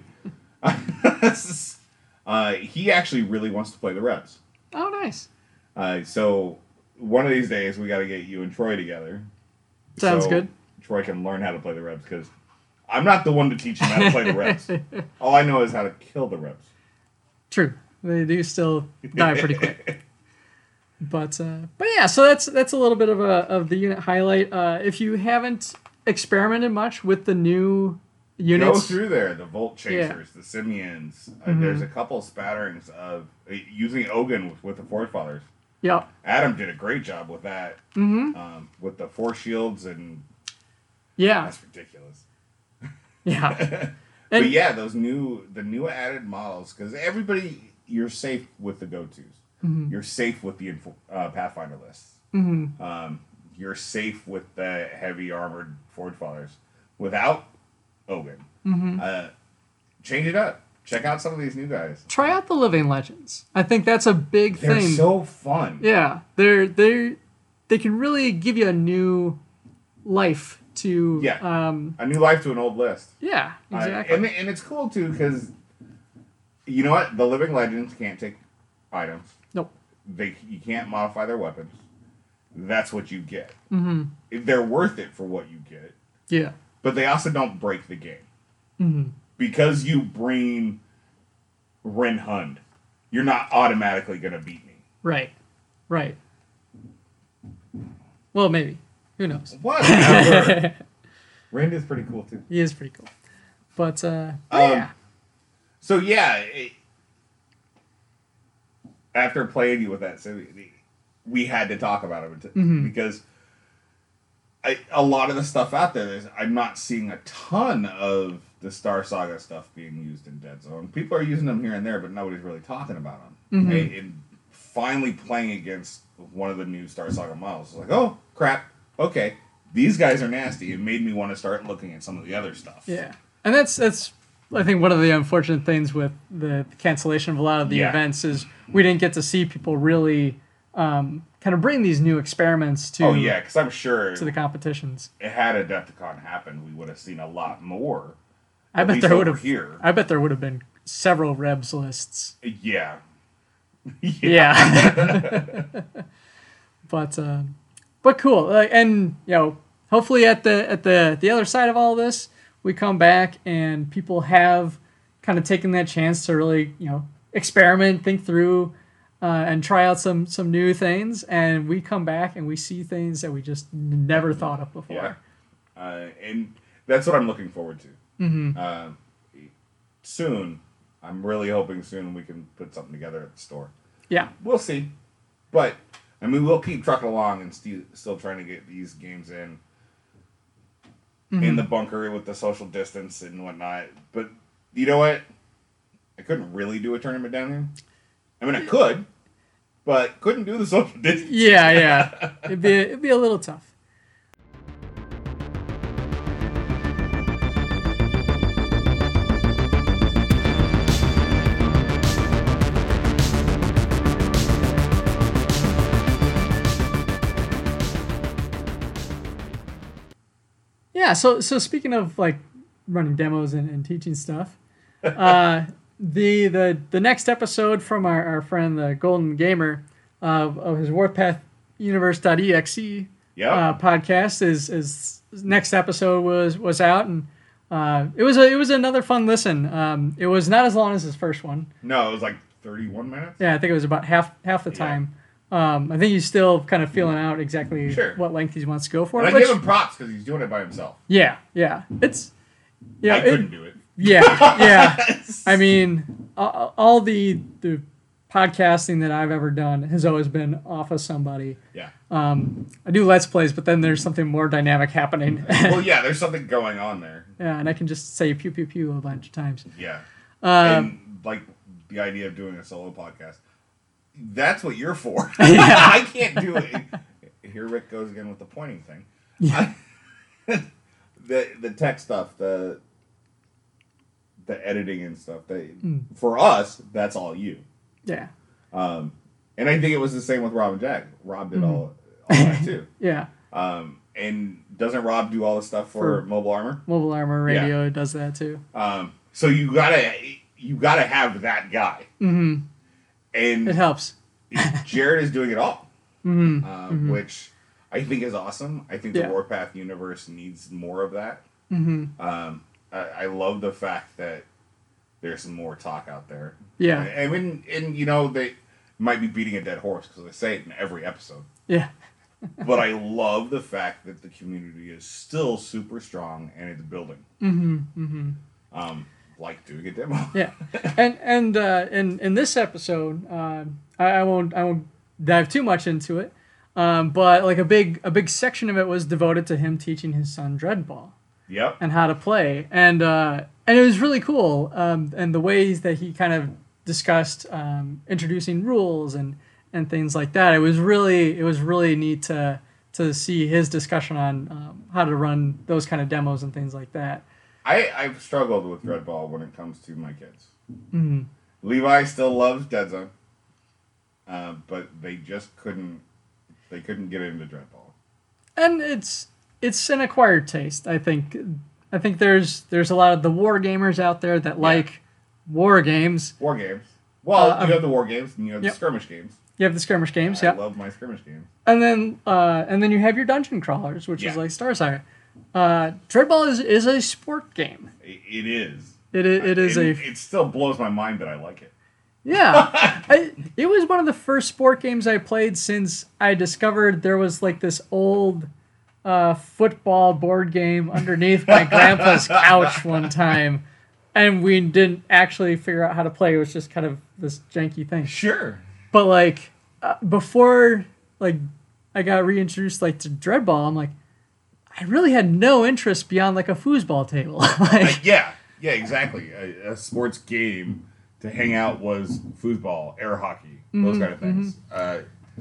uh, he actually really wants to play the Rebs. Oh, nice. Uh, so one of these days we got to get you and Troy together. Sounds so good. Troy can learn how to play the Rebs because I'm not the one to teach him how to play the Rebs. All I know is how to kill the Rebs. True. They do still die pretty quick. But uh, but yeah, so that's that's a little bit of a of the unit highlight. Uh, if you haven't experimented much with the new Go units, through there, the Volt Chasers, the Simians. Uh, Mhm. There's a couple spatterings of uh, using Ogun with, with the Forge Fathers. yep. Adam did a great job with that, Mm-hmm. um, with the Force Shields, and Yeah. that's ridiculous. Yeah. But And- yeah, those new, the new added models, because everybody, you're safe with the go-tos. Mhm. You're safe with the info, uh, Pathfinder lists. Mhm. Um, you're safe with the heavy armored Forge Fathers. Without Ogun, Mhm. uh, change it up. Check out some of these new guys. Try out the Living Legends. I think that's a big They're thing. so fun. Yeah, they're they they can really give you a new life to. Yeah. Um. A new life to an old list. Yeah. Uh, Exactly. and, and it's cool too because you know what? The Living Legends can't take items. Nope. They you can't modify their weapons. That's what you get. Mm-hmm. They're worth it for what you get, Yeah. but they also don't break the game Mm-hmm. because you bring Ren Hund. You're not automatically gonna beat me. Right. Right. Well, maybe. Who knows? Whatever. Ren is pretty cool too. He is pretty cool. But, uh, but Um, yeah. So yeah, it, after playing you with that, so we, we had to talk about it Mhm. because I, a lot of the stuff out there, there's, I'm not seeing a ton of the Star Saga stuff being used in Dead Zone. People are using them here and there, but nobody's really talking about them. Mhm. And, and finally playing against one of the new Star Saga models, it's like, oh crap, okay, these guys are nasty. It made me want to start looking at some of the other stuff. Yeah. And that's, that's, I think one of the unfortunate things with the cancellation of a lot of the Yeah. events is we didn't get to see people really um, kind of bring these new experiments to Oh yeah, because I'm sure to the competitions. it had Adepticon happen, we would have seen a lot more. I At bet least there would over have. here. I bet there would have been several Rebs lists. Yeah. Yeah. but uh, but cool. Uh, and you know, hopefully at the at the the other side of all this, we come back and people have kind of taken that chance to really, you know, experiment, think through, uh, and try out some some new things. And we come back and we see things that we just never thought of before. Yeah. Uh, and that's what I'm looking forward to. Mm-hmm. Uh, soon, I'm really hoping soon we can put something together at the store. Yeah. We'll see. But, I mean, we'll keep trucking along and st- still trying to get these games in. Mm-hmm. In the bunker with the social distance and whatnot. But, you know what? I couldn't really do a tournament down here. I mean, I could, but couldn't do the social distance. Yeah, yeah. It'd be it'd be a little tough. Yeah, so so speaking of like running demos and, and teaching stuff, uh, the the the next episode from our, our friend the Golden Gamer uh, of his Warpath Universe.exe Yeah. uh, podcast is is next episode was was out, and uh, it was a it was another fun listen. Um, it was not as long as his first one. No, it was like thirty-one minutes. Yeah, I think it was about half half the Yeah. time. Um, I think he's still kind of feeling out exactly Sure. what length he wants to go for. And I which- give him props because he's doing it by himself. yeah, yeah, it's yeah, I it- couldn't do it. yeah, yeah. I mean, all, all the the podcasting that I've ever done has always been off of somebody. Yeah. Um, I do Let's Plays, but then there's something more dynamic happening. Well, yeah, there's something going on there. Yeah, and I can just say pew pew pew a bunch of times. Yeah. Um, and like the idea of doing a solo podcast, that's what you're for. I can't do it. Here Rick goes again with the pointing thing. Yeah. I- the the tech stuff, the the editing and stuff. They, Mm. For us, that's all you. Yeah, Um, and I think it was the same with Rob and Jack. Rob did Mhm. all, all that too. yeah. Um, and doesn't Rob do all the stuff for, For- Mobile Armor? Mobile Armor Radio does that too. Um, so you gotta you gotta have that guy, Mm-hmm. and It helps. Jared is doing it all, Mm-hmm. uh, Mhm. which I think is awesome. I think Yeah. the Warpath universe needs more of that. Mm-hmm. Um, I, I love the fact that there's some more talk out there. Yeah. and when and you know they might be beating a dead horse because they say it in every episode. Yeah. But I love the fact that the community is still super strong and it's building. Mm-hmm. Mm-hmm. Um, like doing a demo. Yeah, and and uh, in in this episode, uh, I, I won't I won't dive too much into it, um, but like a big a big section of it was devoted to him teaching his son Dreadball Yep. and how to play, and uh, and it was really cool, um, and the ways that he kind of discussed um, introducing rules and and things like that. It was really it was really neat to to see his discussion on um, how to run those kind of demos and things like that. I, I've struggled with Dreadball when it comes to my kids. Mm-hmm. Levi still loves Dead Zone, uh, but they just couldn't. They couldn't get into Dreadball. And it's it's an acquired taste. I think I think there's there's a lot of the war gamers out there that like war games. War games. Well, Uh, you have the war games and you have yep. the skirmish games. You have the skirmish games, I yeah, love my skirmish games. and then uh, and then you have your dungeon crawlers, which Yeah. is like Star Saga. Uh, Dreadball is is a sport game. It, it is. It is, it is it, a It still blows my mind that I like it. yeah. I, it was one of the first sport games I played since I discovered there was like this old uh, football board game underneath my grandpa's couch one time, and we didn't actually figure out how to play. It was just kind of this janky thing. Sure. But like uh, before, like I got reintroduced like to Dreadball, I'm like, I really had no interest beyond like a foosball table. Uh, like, yeah. Yeah. Exactly. A, a sports game to hang out was foosball, air hockey, those Mhm, kind of things. Uh,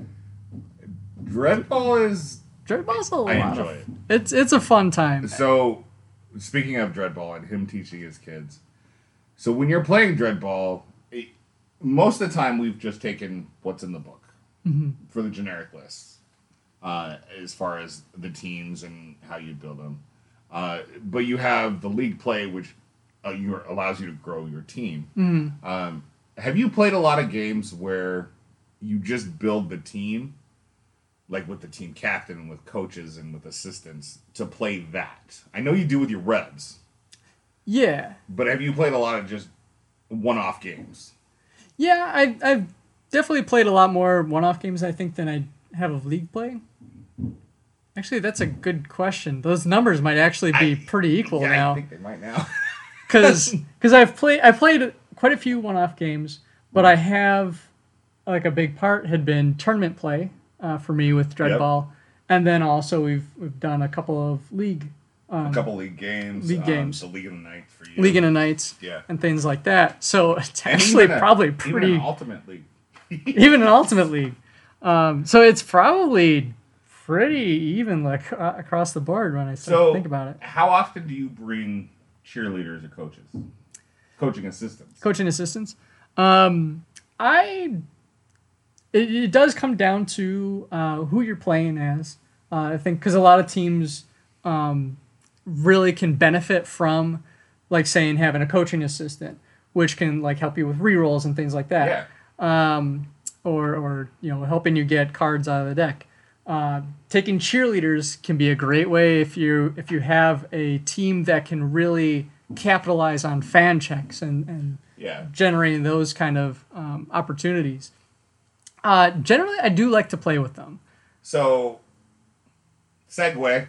Dreadball is. Dreadball's a lot. I enjoy of, it. It's it's a fun time. So, speaking of Dreadball and him teaching his kids, so when you're playing Dreadball, it, most of the time we've just taken what's in the book Mm-hmm. for the generic lists, uh, as far as the teams and how you build them. Uh, but you have the league play, which uh, you allows you to grow your team. Mm-hmm. Um, have you played a lot of games where you just build the team, like with the team captain, with coaches, and with assistants, to play that? I know you do with your Rebs, Yeah. but have you played a lot of just one-off games? Yeah, I, I've definitely played a lot more one-off games, I think, than I have of league play. Actually, that's a good question. Those numbers might actually be I- pretty equal yeah, now. I think they might now. Because I've played I played quite a few one-off games, but I have, like a big part had been tournament play uh, for me with Dreadball. And then also we've we've done a couple of league um, a couple league games, league um, games. the League of the Night for you, League in the Nights yeah, and things like that. So it's And actually even a- probably even pretty... an Ultimate League. even an ultimate league. Um, so it's probably pretty even like uh, across the board when I start So, to think about it. how often do you bring cheerleaders or coaches, coaching assistants? Coaching assistants. Um, I it, it does come down to uh, who you're playing as. Uh, I think because a lot of teams um, really can benefit from, like saying having a coaching assistant, which can like help you with rerolls and things like that. Yeah. Um, or or you know helping you get cards out of the deck. uh, taking cheerleaders can be a great way if you if you have a team that can really capitalize on fan checks and, and Yeah. generating those kind of um, opportunities. Uh, generally, I do like to play with them. So, segue.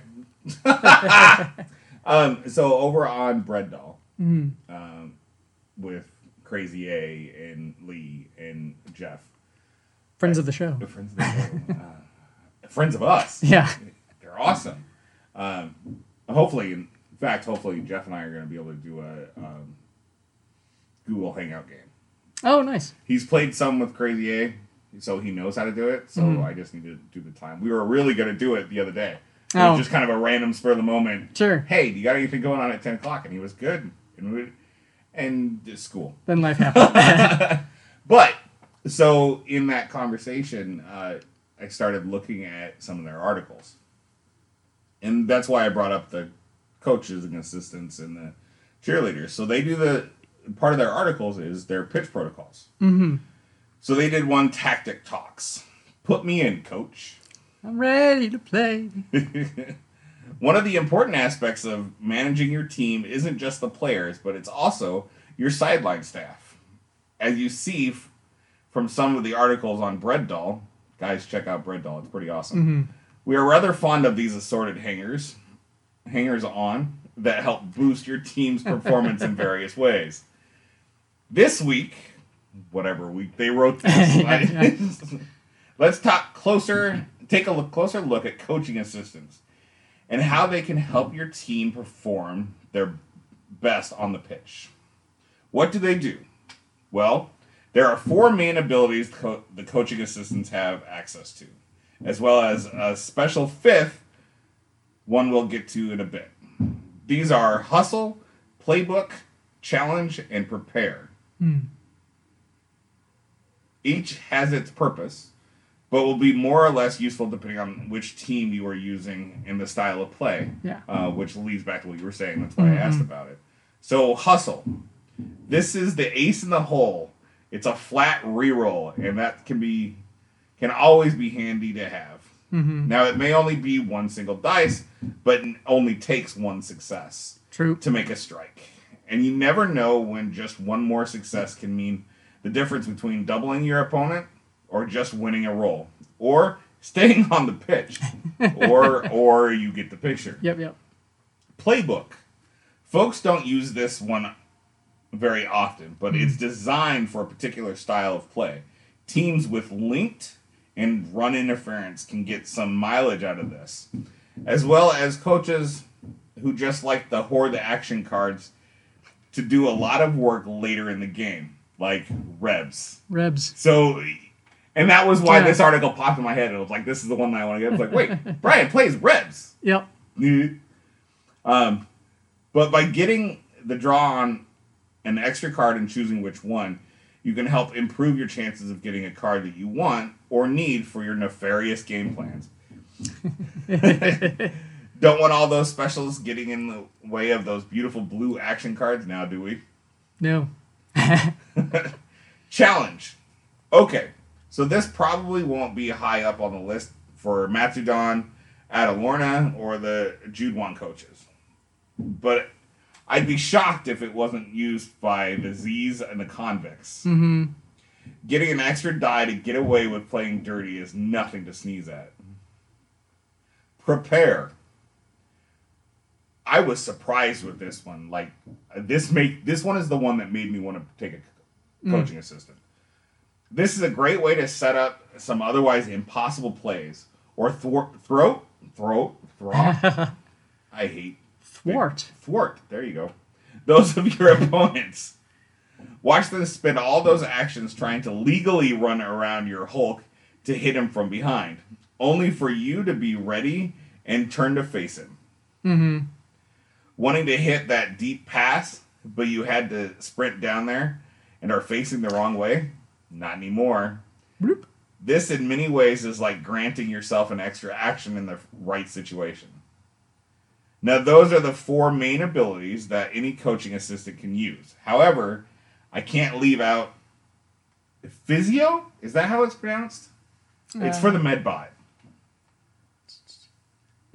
um, so over on Bread Doll, Mm. um, with Crazy A and Lee and Jeff, Friends of the show. friends of the show, uh, friends of us. Yeah. They're awesome. Um, hopefully, in fact, hopefully Jeff and I are going to be able to do a um, Google Hangout game. Oh, nice. He's played some with Crazy A, so he knows how to do it. So Mhm. I just need to do the time. We were really going to do it the other day. It Oh. was just kind of a random spur of the moment. Sure. Hey, do you got anything going on at ten o'clock? And he was good. And we, and it's school. Then life happens. But, so in that conversation, uh, I started looking at some of their articles. And that's why I brought up the coaches and assistants and the cheerleaders. So they do the, part of their articles is their pitch protocols. Mm-hmm. So they did one tactic talks. Put me in, coach. I'm ready to play. One of the important aspects of managing your team isn't just the players, but it's also your sideline staff. As you see f- from some of the articles on Bread Doll, guys, check out Bread Doll. It's pretty awesome. Mm-hmm. We are rather fond of these assorted hangers, hangers on, that help boost your team's performance in various ways. This week, whatever week they wrote this, I- let's talk closer, take a look, closer look at coaching assistants and how they can help your team perform their best on the pitch. What do they do? Well, there are four main abilities co- the coaching assistants have access to, as well as a special fifth one we'll get to in a bit. These are hustle, playbook, challenge, and prepare. Hmm. Each has its purpose, but will be more or less useful depending on which team you are using and the style of play, Yeah. uh, which leads back to what you were saying. That's why Mhm. I asked about it. So, hustle. This is the ace in the hole. It's a flat reroll, and that can be can always be handy to have. Mm-hmm. Now, it may only be one single dice, but it only takes one success True. to make a strike. And you never know when just one more success can mean the difference between doubling your opponent or just winning a roll or staying on the pitch or or you get the picture. Yep, yep. Playbook. Folks don't use this one very often, but it's designed for a particular style of play. Teams with linked and run interference can get some mileage out of this, as well as coaches who just like the hoard the action cards to do a lot of work later in the game, like Rebs. Rebs. So, and that was why Yeah. this article popped in my head. It was like, this is the one that I want to get. I was like, wait, Brian plays Rebs. Yep. um, but by getting the draw on an extra card and choosing which one, you can help improve your chances of getting a card that you want or need for your nefarious game plans. Don't want all those specials getting in the way of those beautiful blue action cards now, do we? No. Challenge. Okay, so this probably won't be high up on the list for Matsudon, Adalorna, or the Judewan coaches. But I'd be shocked if it wasn't used by the Z's and the Convicts. Mm-hmm. Getting an extra die to get away with playing dirty is nothing to sneeze at. Prepare. I was surprised with this one. Like this make this one is the one that made me want to take a coaching mm. assistant. This is a great way to set up some otherwise impossible plays or thwart, throat, throat, thwart. I hate thwart. Thwart. There you go. Those of your opponents. Watch them spend all those actions trying to legally run around your Hulk to hit him from behind, only for you to be ready and turn to face him. Mm-hmm. Wanting to hit that deep pass, but you had to sprint down there and are facing the wrong way? Not anymore. Bloop. This, in many ways, is like granting yourself an extra action in the right situation. Now, those are the four main abilities that any coaching assistant can use. However, I can't leave out Physio? Is that how it's pronounced? Uh, it's for the Medbot.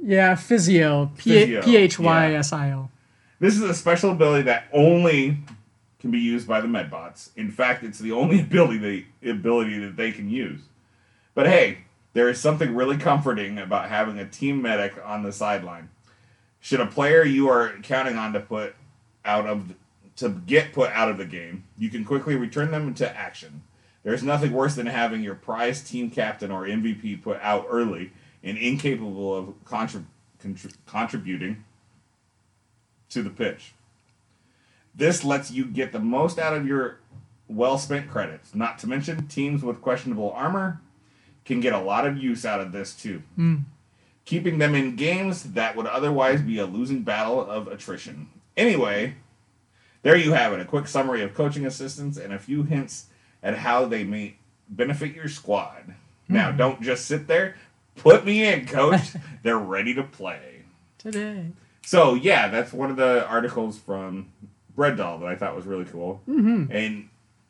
Yeah, Physio. Physio, P H Y S I O. This is a special ability that only can be used by the Medbots. In fact, it's the only ability they ability that they can use. But hey, there is something really comforting about having a team medic on the sideline. Should a player you are counting on to put out of the, to get put out of the game, you can quickly return them into action. There's nothing worse than having your prized team captain or M V P put out early and incapable of contrib- contrib- contributing to the pitch. This lets you get the most out of your well-spent credits. Not to mention, teams with questionable armor can get a lot of use out of this too. Mm. Keeping them in games that would otherwise be a losing battle of attrition. Anyway, there you have it. A quick summary of coaching assistants and a few hints at how they may benefit your squad. Mm. Now, don't just sit there. Put me in, coach. They're ready to play. Today. So, yeah, that's one of the articles from Bread Doll that I thought was really cool. Mm-hmm. And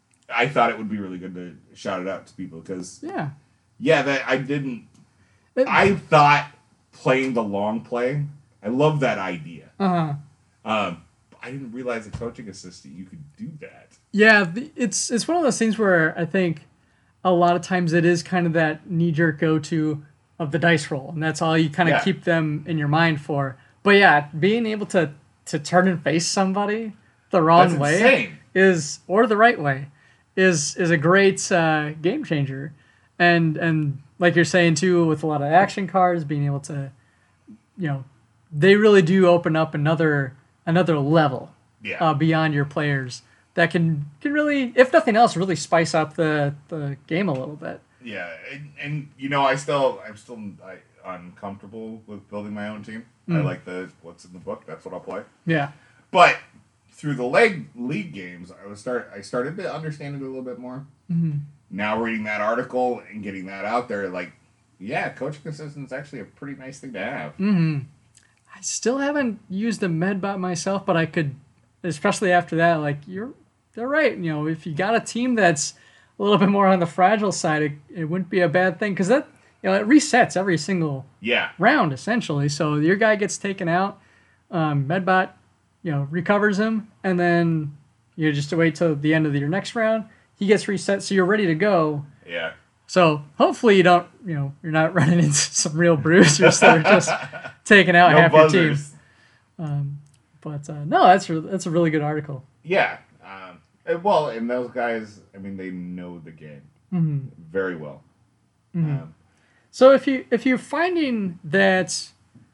I thought it would be really good to shout it out to people because, yeah, yeah, that I didn't. It, I thought playing the long play. I love that idea. Uh-huh. Um, I didn't realize a coaching assistant you could do that. Yeah, the, it's it's one of those things where I think a lot of times it is kind of that knee-jerk go-to of the dice roll, and that's all you kind of Yeah. keep them in your mind for. But yeah, being able to to turn and face somebody the wrong That's way insane. is or the right way is is a great uh, game changer, and and like you're saying too, with a lot of action cards, being able to, you know, they really do open up another another level Yeah. uh, beyond your players that can can really, if nothing else, really spice up the the game a little bit. Yeah, and, and you know, I still, I'm still I, uncomfortable with building my own team. I Mm. like the what's in the book. That's what I'll play. Yeah. But through the leg league games, I was start. I started to understand it a little bit more. Mm-hmm. Now reading that article and getting that out there, like, yeah, coaching assistant is actually a pretty nice thing to have. Mm-hmm. I still haven't used a medbot myself, but I could, especially after that. Like you're, they're right. You know, if you got a team that's a little bit more on the fragile side, it, it wouldn't be a bad thing because that, you know, it resets every single Yeah, round essentially. So your guy gets taken out, um, medbot, you know, recovers him, and then you just wait till the end of your next round. He gets reset, so you're ready to go. yeah. So hopefully you don't, you know, you're not running into some real bruisers that are just taking out No half your team. buzzers. Um, but uh, no, that's re- that's a really good article. Yeah. Um, and, well, and those guys, I mean, they know the game Mm-hmm. very well. Mm-hmm. Um, So if you if you're finding that,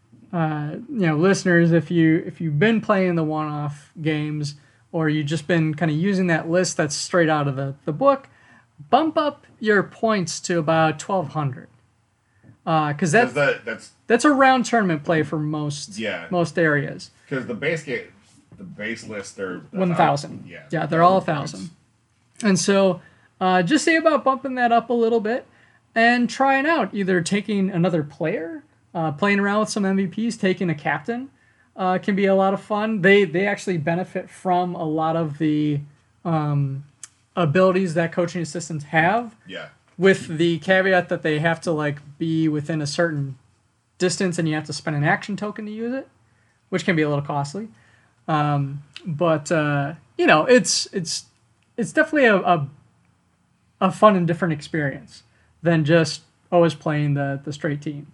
uh, you know, listeners, if you if you've been playing the one-off games or you've just been kind of using that list that's straight out of the, the book, bump up your points to about twelve hundred. Because Because that's the, that's that's a round tournament play for most Yeah. most areas. because the base game, the base list, they're One thousand. Yeah, Yeah, they're all a points. thousand. And so uh, just say about bumping that up a little bit and trying out either taking another player, uh, playing around with some M V Ps, taking a captain uh, can be a lot of fun. They they actually benefit from a lot of the um, abilities that coaching assistants have, Yeah, with the caveat that they have to like be within a certain distance and you have to spend an action token to use it, which can be a little costly. Um, but uh, you know, it's it's it's definitely a, a a fun and different experience than just always playing the the straight team.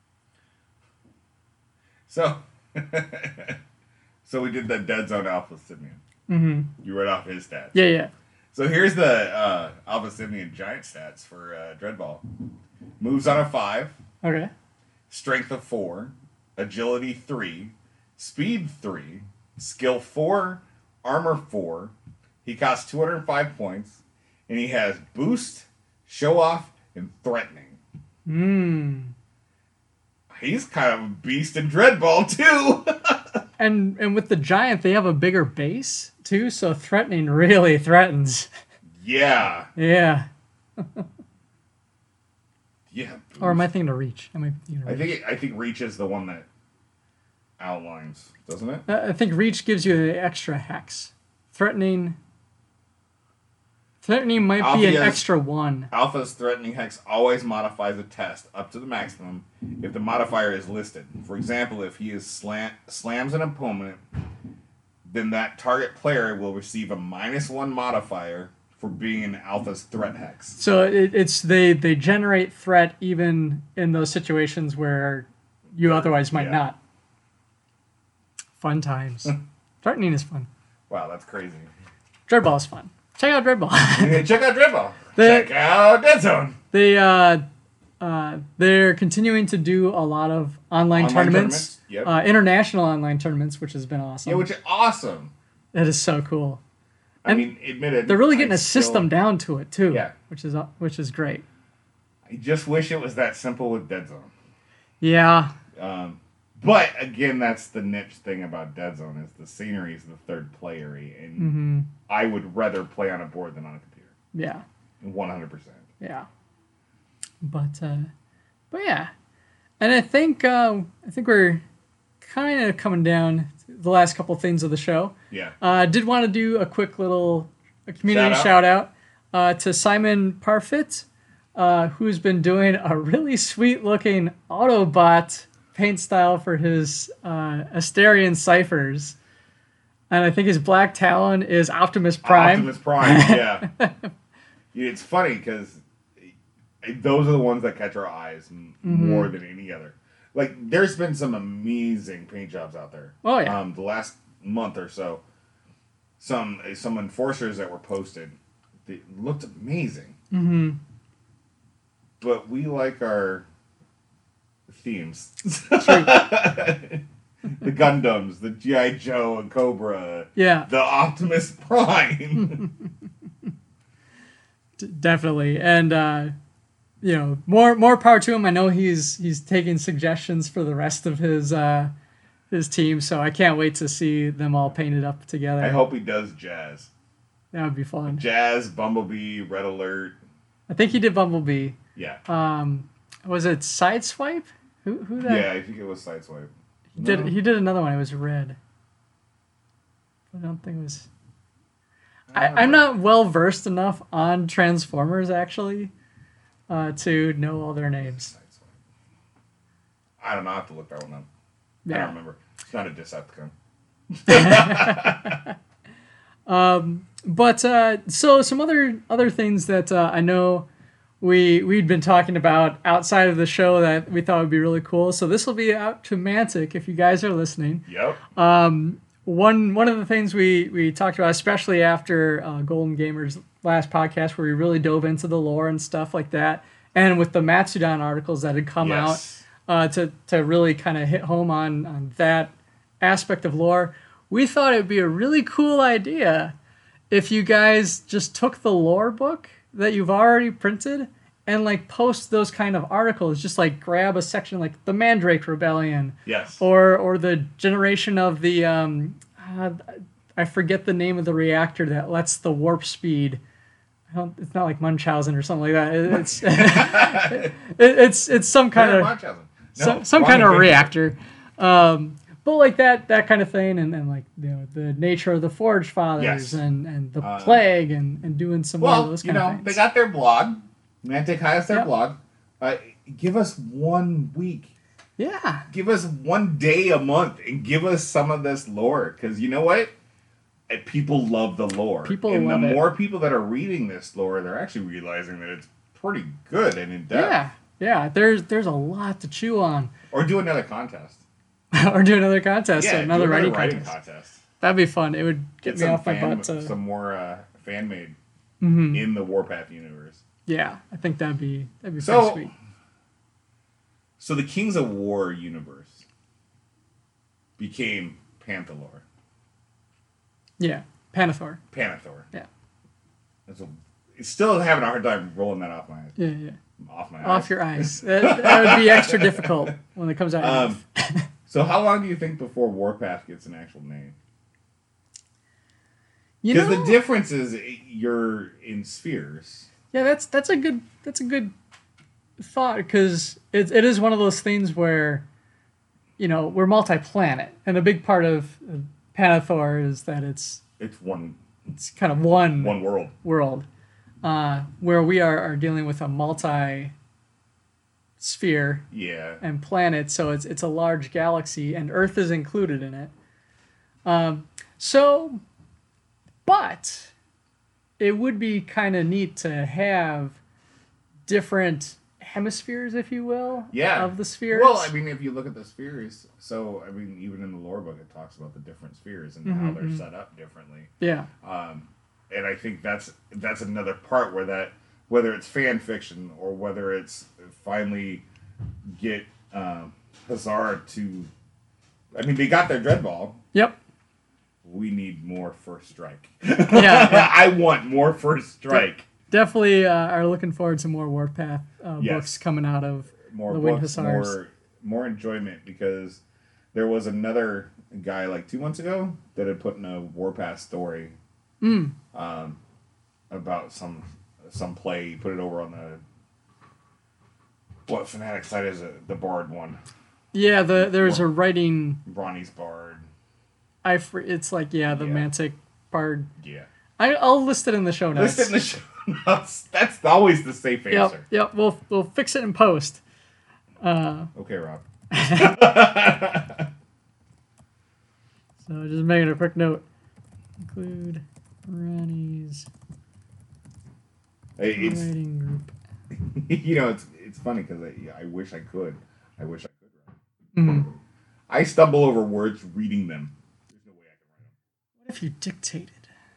so so we did the Dead Zone Alpha Simeon. Mm-hmm. You read off his stats. Yeah, yeah. So here's the uh, Alpha Simeon giant stats for uh, Dreadball. Moves on a five, Okay. strength of four, agility three, speed three, skill four, armor four. He costs two hundred five points, and he has boost, show off, and threatening. Mm. He's kind of a beast in Dreadball too. And and with the giant, they have a bigger base too, so threatening really threatens. Yeah, Yeah. yeah. Or am I thinking to reach? Am I thinking to I reach? think it, I think Reach is the one that outlines, doesn't it? Uh, I think reach gives you the extra hex. Threatening. Threatening might be an Alpheus- extra one. Alpha's threatening hex always modifies a test up to the maximum if the modifier is listed. For example, if he is slam, slams an opponent, then that target player will receive a minus one modifier for being in Alpha's threat hex. So it, it's they they generate threat even in those situations where you otherwise might Yeah. not. Fun times. Threatening is fun. Wow, that's crazy. Dreadball is fun. Check out Dreadball. Hey, check out Dribble. The- Check out Dead Zone. they uh, uh, they're continuing to do a lot of online, Online tournaments, tournaments, yep. uh, international online tournaments, which has been awesome. Yeah, which is awesome. It is so cool. I And mean, admitted. They're really getting I a system still- down to it too. Yeah. which is which is great. I just wish it was that simple with Dead Zone. Yeah, Um, but again, that's the niche thing about Dead Zone is the scenery is the third player, and Mm-hmm. I would rather play on a board than on a computer. yeah, One hundred percent. yeah. But uh, but yeah, and I think uh, I think we're kind of coming down to the last couple things of the show. Yeah. I uh, did want to do a quick little a community Shout out. shout out, uh, to Simon Parfit, uh, who's been doing a really sweet looking Autobot paint style for his uh, Asterion ciphers. And I think his Black Talon is Optimus Prime. Optimus Prime. Yeah. Yeah, it's funny because those are the ones that catch our eyes m- Mm-hmm. more than any other. Like, there's been some amazing paint jobs out there. Oh, yeah. Um, the last month or so, some some enforcers that were posted, they looked amazing. Mm-hmm. But we like our themes. The Gundams, the G I. Joe and Cobra, Yeah, the Optimus Prime. d- definitely. And uh, you know, more more power to him. I know he's he's taking suggestions for the rest of his uh, his team, so I can't wait to see them all painted up together. I hope he does Jazz. That would be fun. Jazz, Bumblebee, Red Alert. I think he did Bumblebee. Yeah. Um, was it Sideswipe? Who who that? Yeah, I think it was Sideswipe. He did No. he did another one. It was red. I don't think it was. I, don't I'm know. not well versed enough on Transformers actually, uh, to know all their names. Sideswipe. I don't know. I have to look that one up. I Yeah. don't remember. It's not a Decepticon. But uh, so some other other things that uh, I know we we'd been talking about outside of the show that we thought would be really cool. So this will be out to Mantic if you guys are listening. Yep. One one of the things we, we talked about, especially after uh, Golden Gamer's last podcast, where we really dove into the lore and stuff like that, and with the Matsudan articles that had come Yes. out uh, to to really kind of hit home on, on that aspect of lore, we thought it would be a really cool idea if you guys just took the lore book that you've already printed and like post those kind of articles. Just like grab a section like the Mandrake Rebellion, Yes. or or the generation of the um, uh, I forget the name of the reactor that lets the warp speed. I don't, it's not like Munchausen or something like that. It- It's it, it's it's some kind Yeah, of Munchausen. No, some, some wrong kind of invention. reactor. Um, but like that that kind of thing, and, and like you know the nature of the Forge Fathers, Yes. and, and the Uh, plague, and, and doing some more of Well, those you kind know, of things. they got their blog. Mantic has their Yep. blog. Uh, give us one week. yeah, Give us one day a month and give us some of this lore. Because you know what? Uh, People love the lore. People and love the it. more people that are reading this lore, they're actually realizing that it's pretty good and in depth. yeah, yeah. There's there's a lot to chew on. Or do another contest. Or do another contest, Yeah, so do another writing, contest. contest. That'd be fun. It would get, Get me some off my fan, butt. To, some more uh, fan made Mhm. in the Warpath universe. Yeah, I think that'd be that'd be So- pretty sweet. So the Kings of War universe became Panthalor. Yeah, Panathor. Panathor. Yeah. That's a, it's still having a hard time rolling that off my Yeah, yeah. off my Off eyes. your eyes. That, that would be extra difficult when it comes out. your Um, so how long do you think before Warpath gets an actual name? you Because know, the difference is it- you're in spheres. yeah, that's that's a good that's a good thought, because it it is one of those things where, you know, we're multi-planet, and a big part of uh, Panathor is that it's It's one it's kind of one, one world. world. uh, where we are, are dealing with a multi sphere Yeah. and planet, so it's it's a large galaxy, and Earth is included in it. Um, so, but it would be kind of neat to have different hemispheres, if you will, Yeah. of the spheres. Well, I mean, if you look at the spheres, so, I mean, even in the lore book, it talks about the different spheres and how they're set up differently. yeah, Um, and I think that's that's another part where that, whether it's fan fiction or whether it's finally get um, Hazard to, I mean, they got their Dreadball. yep, We need more First Strike. yeah, yeah. I want more First Strike. Definitely uh, are looking forward to more Warpath uh, Yes. books coming out of More the Winged books, Hussars. more more enjoyment, because there was another guy like two months ago that had put in a Warpath story Mm. um, about some some play. He put it over on the what Fanatic site is it? The Bard one, Yeah, the there's a writing. Bronny's Bard. I fr- it's like yeah, the Yeah. Mantic Bard. Yeah, I I'll list it in the show notes. list it in the show notes. That's always the safe Yep, answer. yep. We'll we'll fix it in post. Uh, Okay, Rob. so just making a quick note. Include Ronnie's Hey, It's writing group. you know it's it's funny because I, I wish I could. I wish I could. Rob. Mhm. I stumble over words reading them. There's no way I can write them. What if you dictated?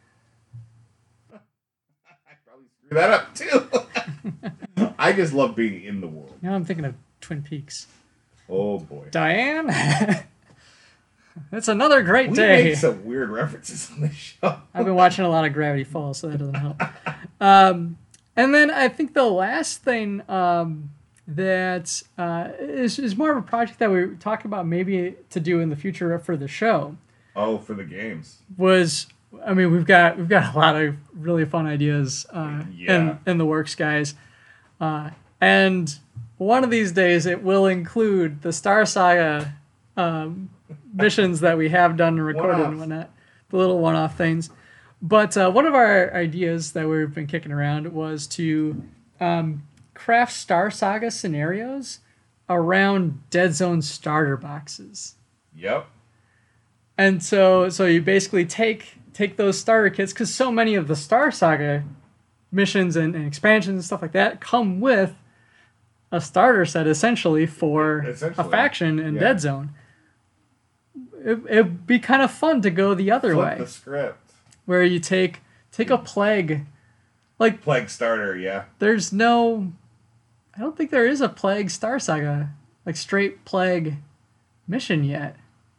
I'd probably screw that up too. I just love being in the world. Now I'm thinking of Twin Peaks. Oh boy. Diane, it's another great We day. make some weird references on this show. I've been watching a lot of Gravity Falls, so that doesn't help. Um, and then I think the last thing um, that uh, is, is more of a project that we talked about maybe to do in the future for the show Oh, for the games. was, I mean, we've got we've got a lot of really fun ideas uh, Yeah. in, in the works, guys. Uh, and one of these days it will include the Star Saga um, missions that we have done and recorded and One-offs. whatnot, the little one-off things. But uh, one of our ideas that we've been kicking around was to um, craft Star Saga scenarios around Dead Zone starter boxes. Yep. And so, so you basically take take those starter kits, because so many of the Star Saga missions and, and expansions and stuff like that come with a starter set essentially for a Essentially, faction in yeah. Dead Zone. It, it'd be kind of fun to go the other Flip way, the script. where you take take a plague. Like, Plague starter, yeah. there's no, I don't think there is a plague Star Saga, like straight plague mission yet.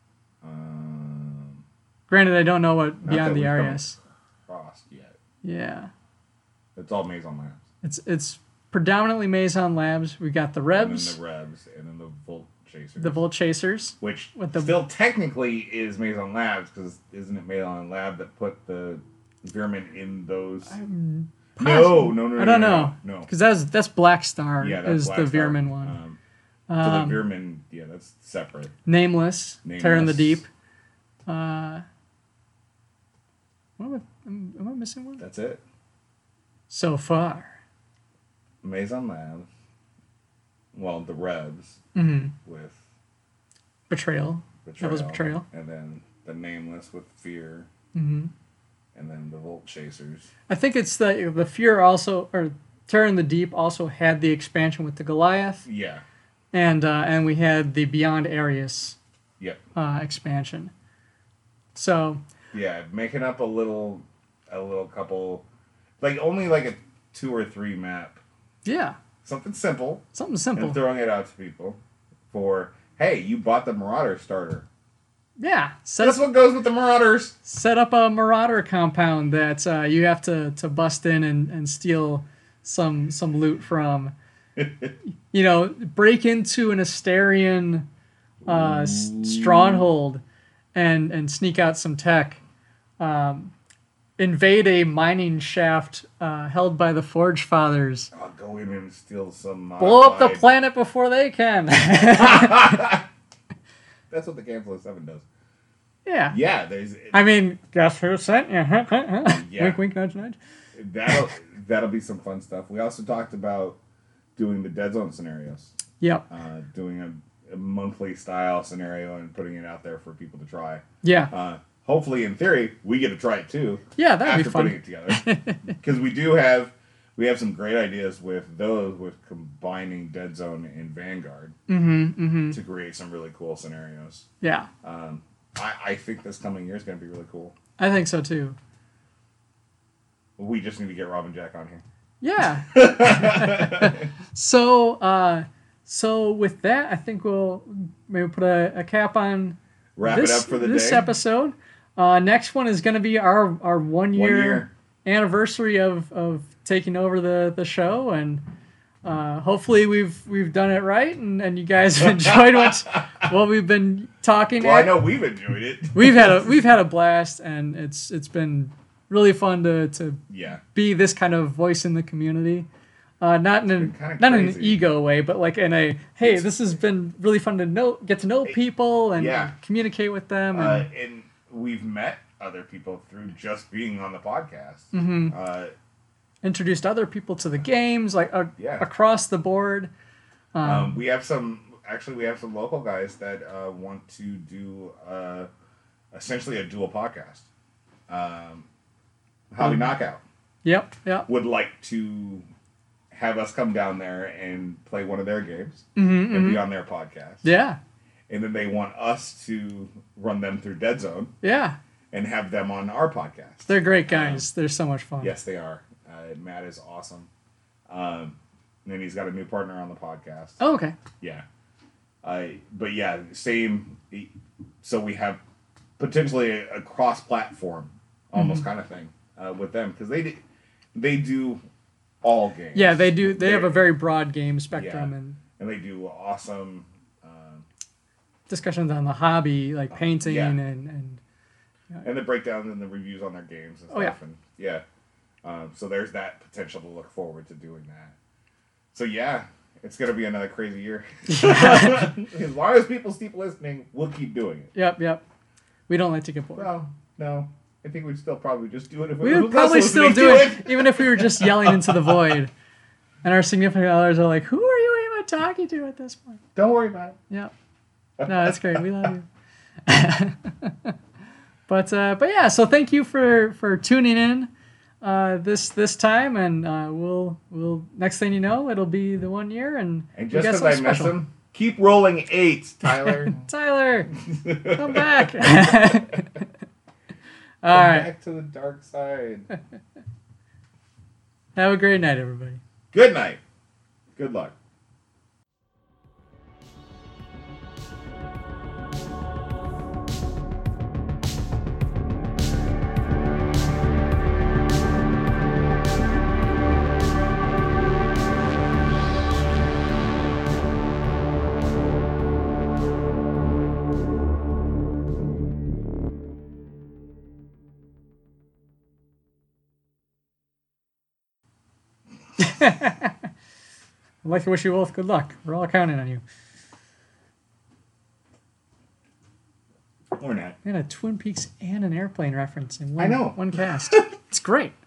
Um, Granted, I don't know what Not Beyond that the we've come Arias. Frost yet. Yeah. It's all Maison Labs. It's it's predominantly Maison Labs. We got the And Rebs, then the Rebs, and then the Volt Chasers. the Volt Chasers. Which with the- still technically is Maison Labs, because isn't it Maison Lab that put the Veerman in those? No, no, no, no. I don't no, know. No. no. Because that's that's Black Star Yeah, that's is Black the Star. Veerman one. Um, so Um, the Veerman, yeah, that's separate. Nameless, Terror in the Nameless. Deep. Uh, what am, I, am, am I missing one? That's it. So far. Maison Labs. Well, the Rebs Mm-hmm. with Betrayal. Betrayal. That was Betrayal. And then the Nameless with Fear. Mm-hmm. And then the Volt Chasers. I think it's the the Fear also, or Terror in the Deep also had the expansion with the Goliath, Yeah. and uh, and we had the Beyond Arius Yep. uh, expansion. So Yeah, making up a little, a little couple, like only like a two or three map, yeah, something simple, something simple. and throwing it out to people for, hey, you bought the Marauder starter. Yeah, set That's up what goes with the Marauders. set up a Marauder compound that uh, you have to, to bust in and, and steal some some loot from. You know, break into an Asterian uh, s- stronghold and and sneak out some tech. Um, invade a mining shaft uh, held by the Forge Fathers. I'll go in and steal some. Blow up the modified- planet before they can. That's what the Cancel Seven does. Yeah. Yeah, there's. I mean, guess who sent you? Yeah. Wink, wink, nudge, nudge. that'll that'll be some fun stuff. We also talked about doing the Dead Zone scenarios. Yep. Uh, doing a, a monthly style scenario and putting it out there for people to try. Yeah. Uh, hopefully, in theory, we get to try it too. Yeah, that'd after be fun. putting it together, because we do have we have some great ideas with those with combining Dead Zone and Vanguard Mm-hmm. Mm-hmm. to create some really cool scenarios. Yeah. Um, I, I think this coming year is going to be really cool. I think so too. We just need to get Robin Jack on here. Yeah. so, uh, so with that, I think we'll maybe put a, a cap on Wrap this, it up for the this day. episode. Uh, next one is going to be our, our one year, One year. anniversary of, of taking over the, the show, and uh, hopefully we've we've done it right, and, and you guys have enjoyed what what we've been talking. Well, at. I know we've enjoyed it. We've had a we've had a blast, and it's it's been really fun to to Yeah. be this kind of voice in the community. Uh, not in an, kinda not in an crazy. ego way, but like in a hey, this has been really fun to know, get to know people and Yeah. communicate with them. And, Uh, and we've met other people through just being on the podcast. Mm-hmm. Uh, introduced other people to the games, like uh, Yeah. across the board. Um, um, we have some, actually, we have some local guys that uh, want to do uh, essentially a dual podcast. Um, Hobby Um, Knockout yep, yep. would like to have us come down there and play one of their games Mm-hmm, and be mm-hmm. on their podcast. Yeah, And then they want us to run them through Dead Zone yeah. and have them on our podcast. They're great guys. They're so much fun. Yes, they are. Uh, Matt is awesome. Um, and then he's got a new partner on the podcast. Oh, okay. Yeah. Uh, but yeah, same. So we have potentially a, a cross-platform, almost Mm-hmm. kind of thing uh, with them because they do, they do all games. Yeah, they do. They have a They're- very broad game spectrum Yeah. and and they do awesome. Um, discussions on the hobby, like painting Yeah. and and and the breakdowns and the reviews on their games and stuff. Oh, yeah. And yeah. Um, so there's that potential to look forward to doing that. So yeah, it's gonna be another crazy year. As long as people keep listening, we'll keep doing it. yep, yep. We don't like to get bored. Well, no, I think we'd still probably just do it if We it would was probably us still listening do to it, even if we were just yelling into the void. And our significant others are like, "Who are you even talking to at this point?" Don't worry about it. Yep. No, that's great. We love you. but uh, but yeah, so thank you for for tuning in uh, this this time, and uh, we'll we'll next thing you know, it'll be the one year, and And we just got because something I missed special. him, keep rolling eight, Tyler. Tyler, come back. All Come right. back to the dark side. Have a great night, everybody. Good night. Good luck. I'd like to wish you both good luck. We're all counting on you. Or not. We had a Twin Peaks and an airplane reference in one, I know. one cast. It's great.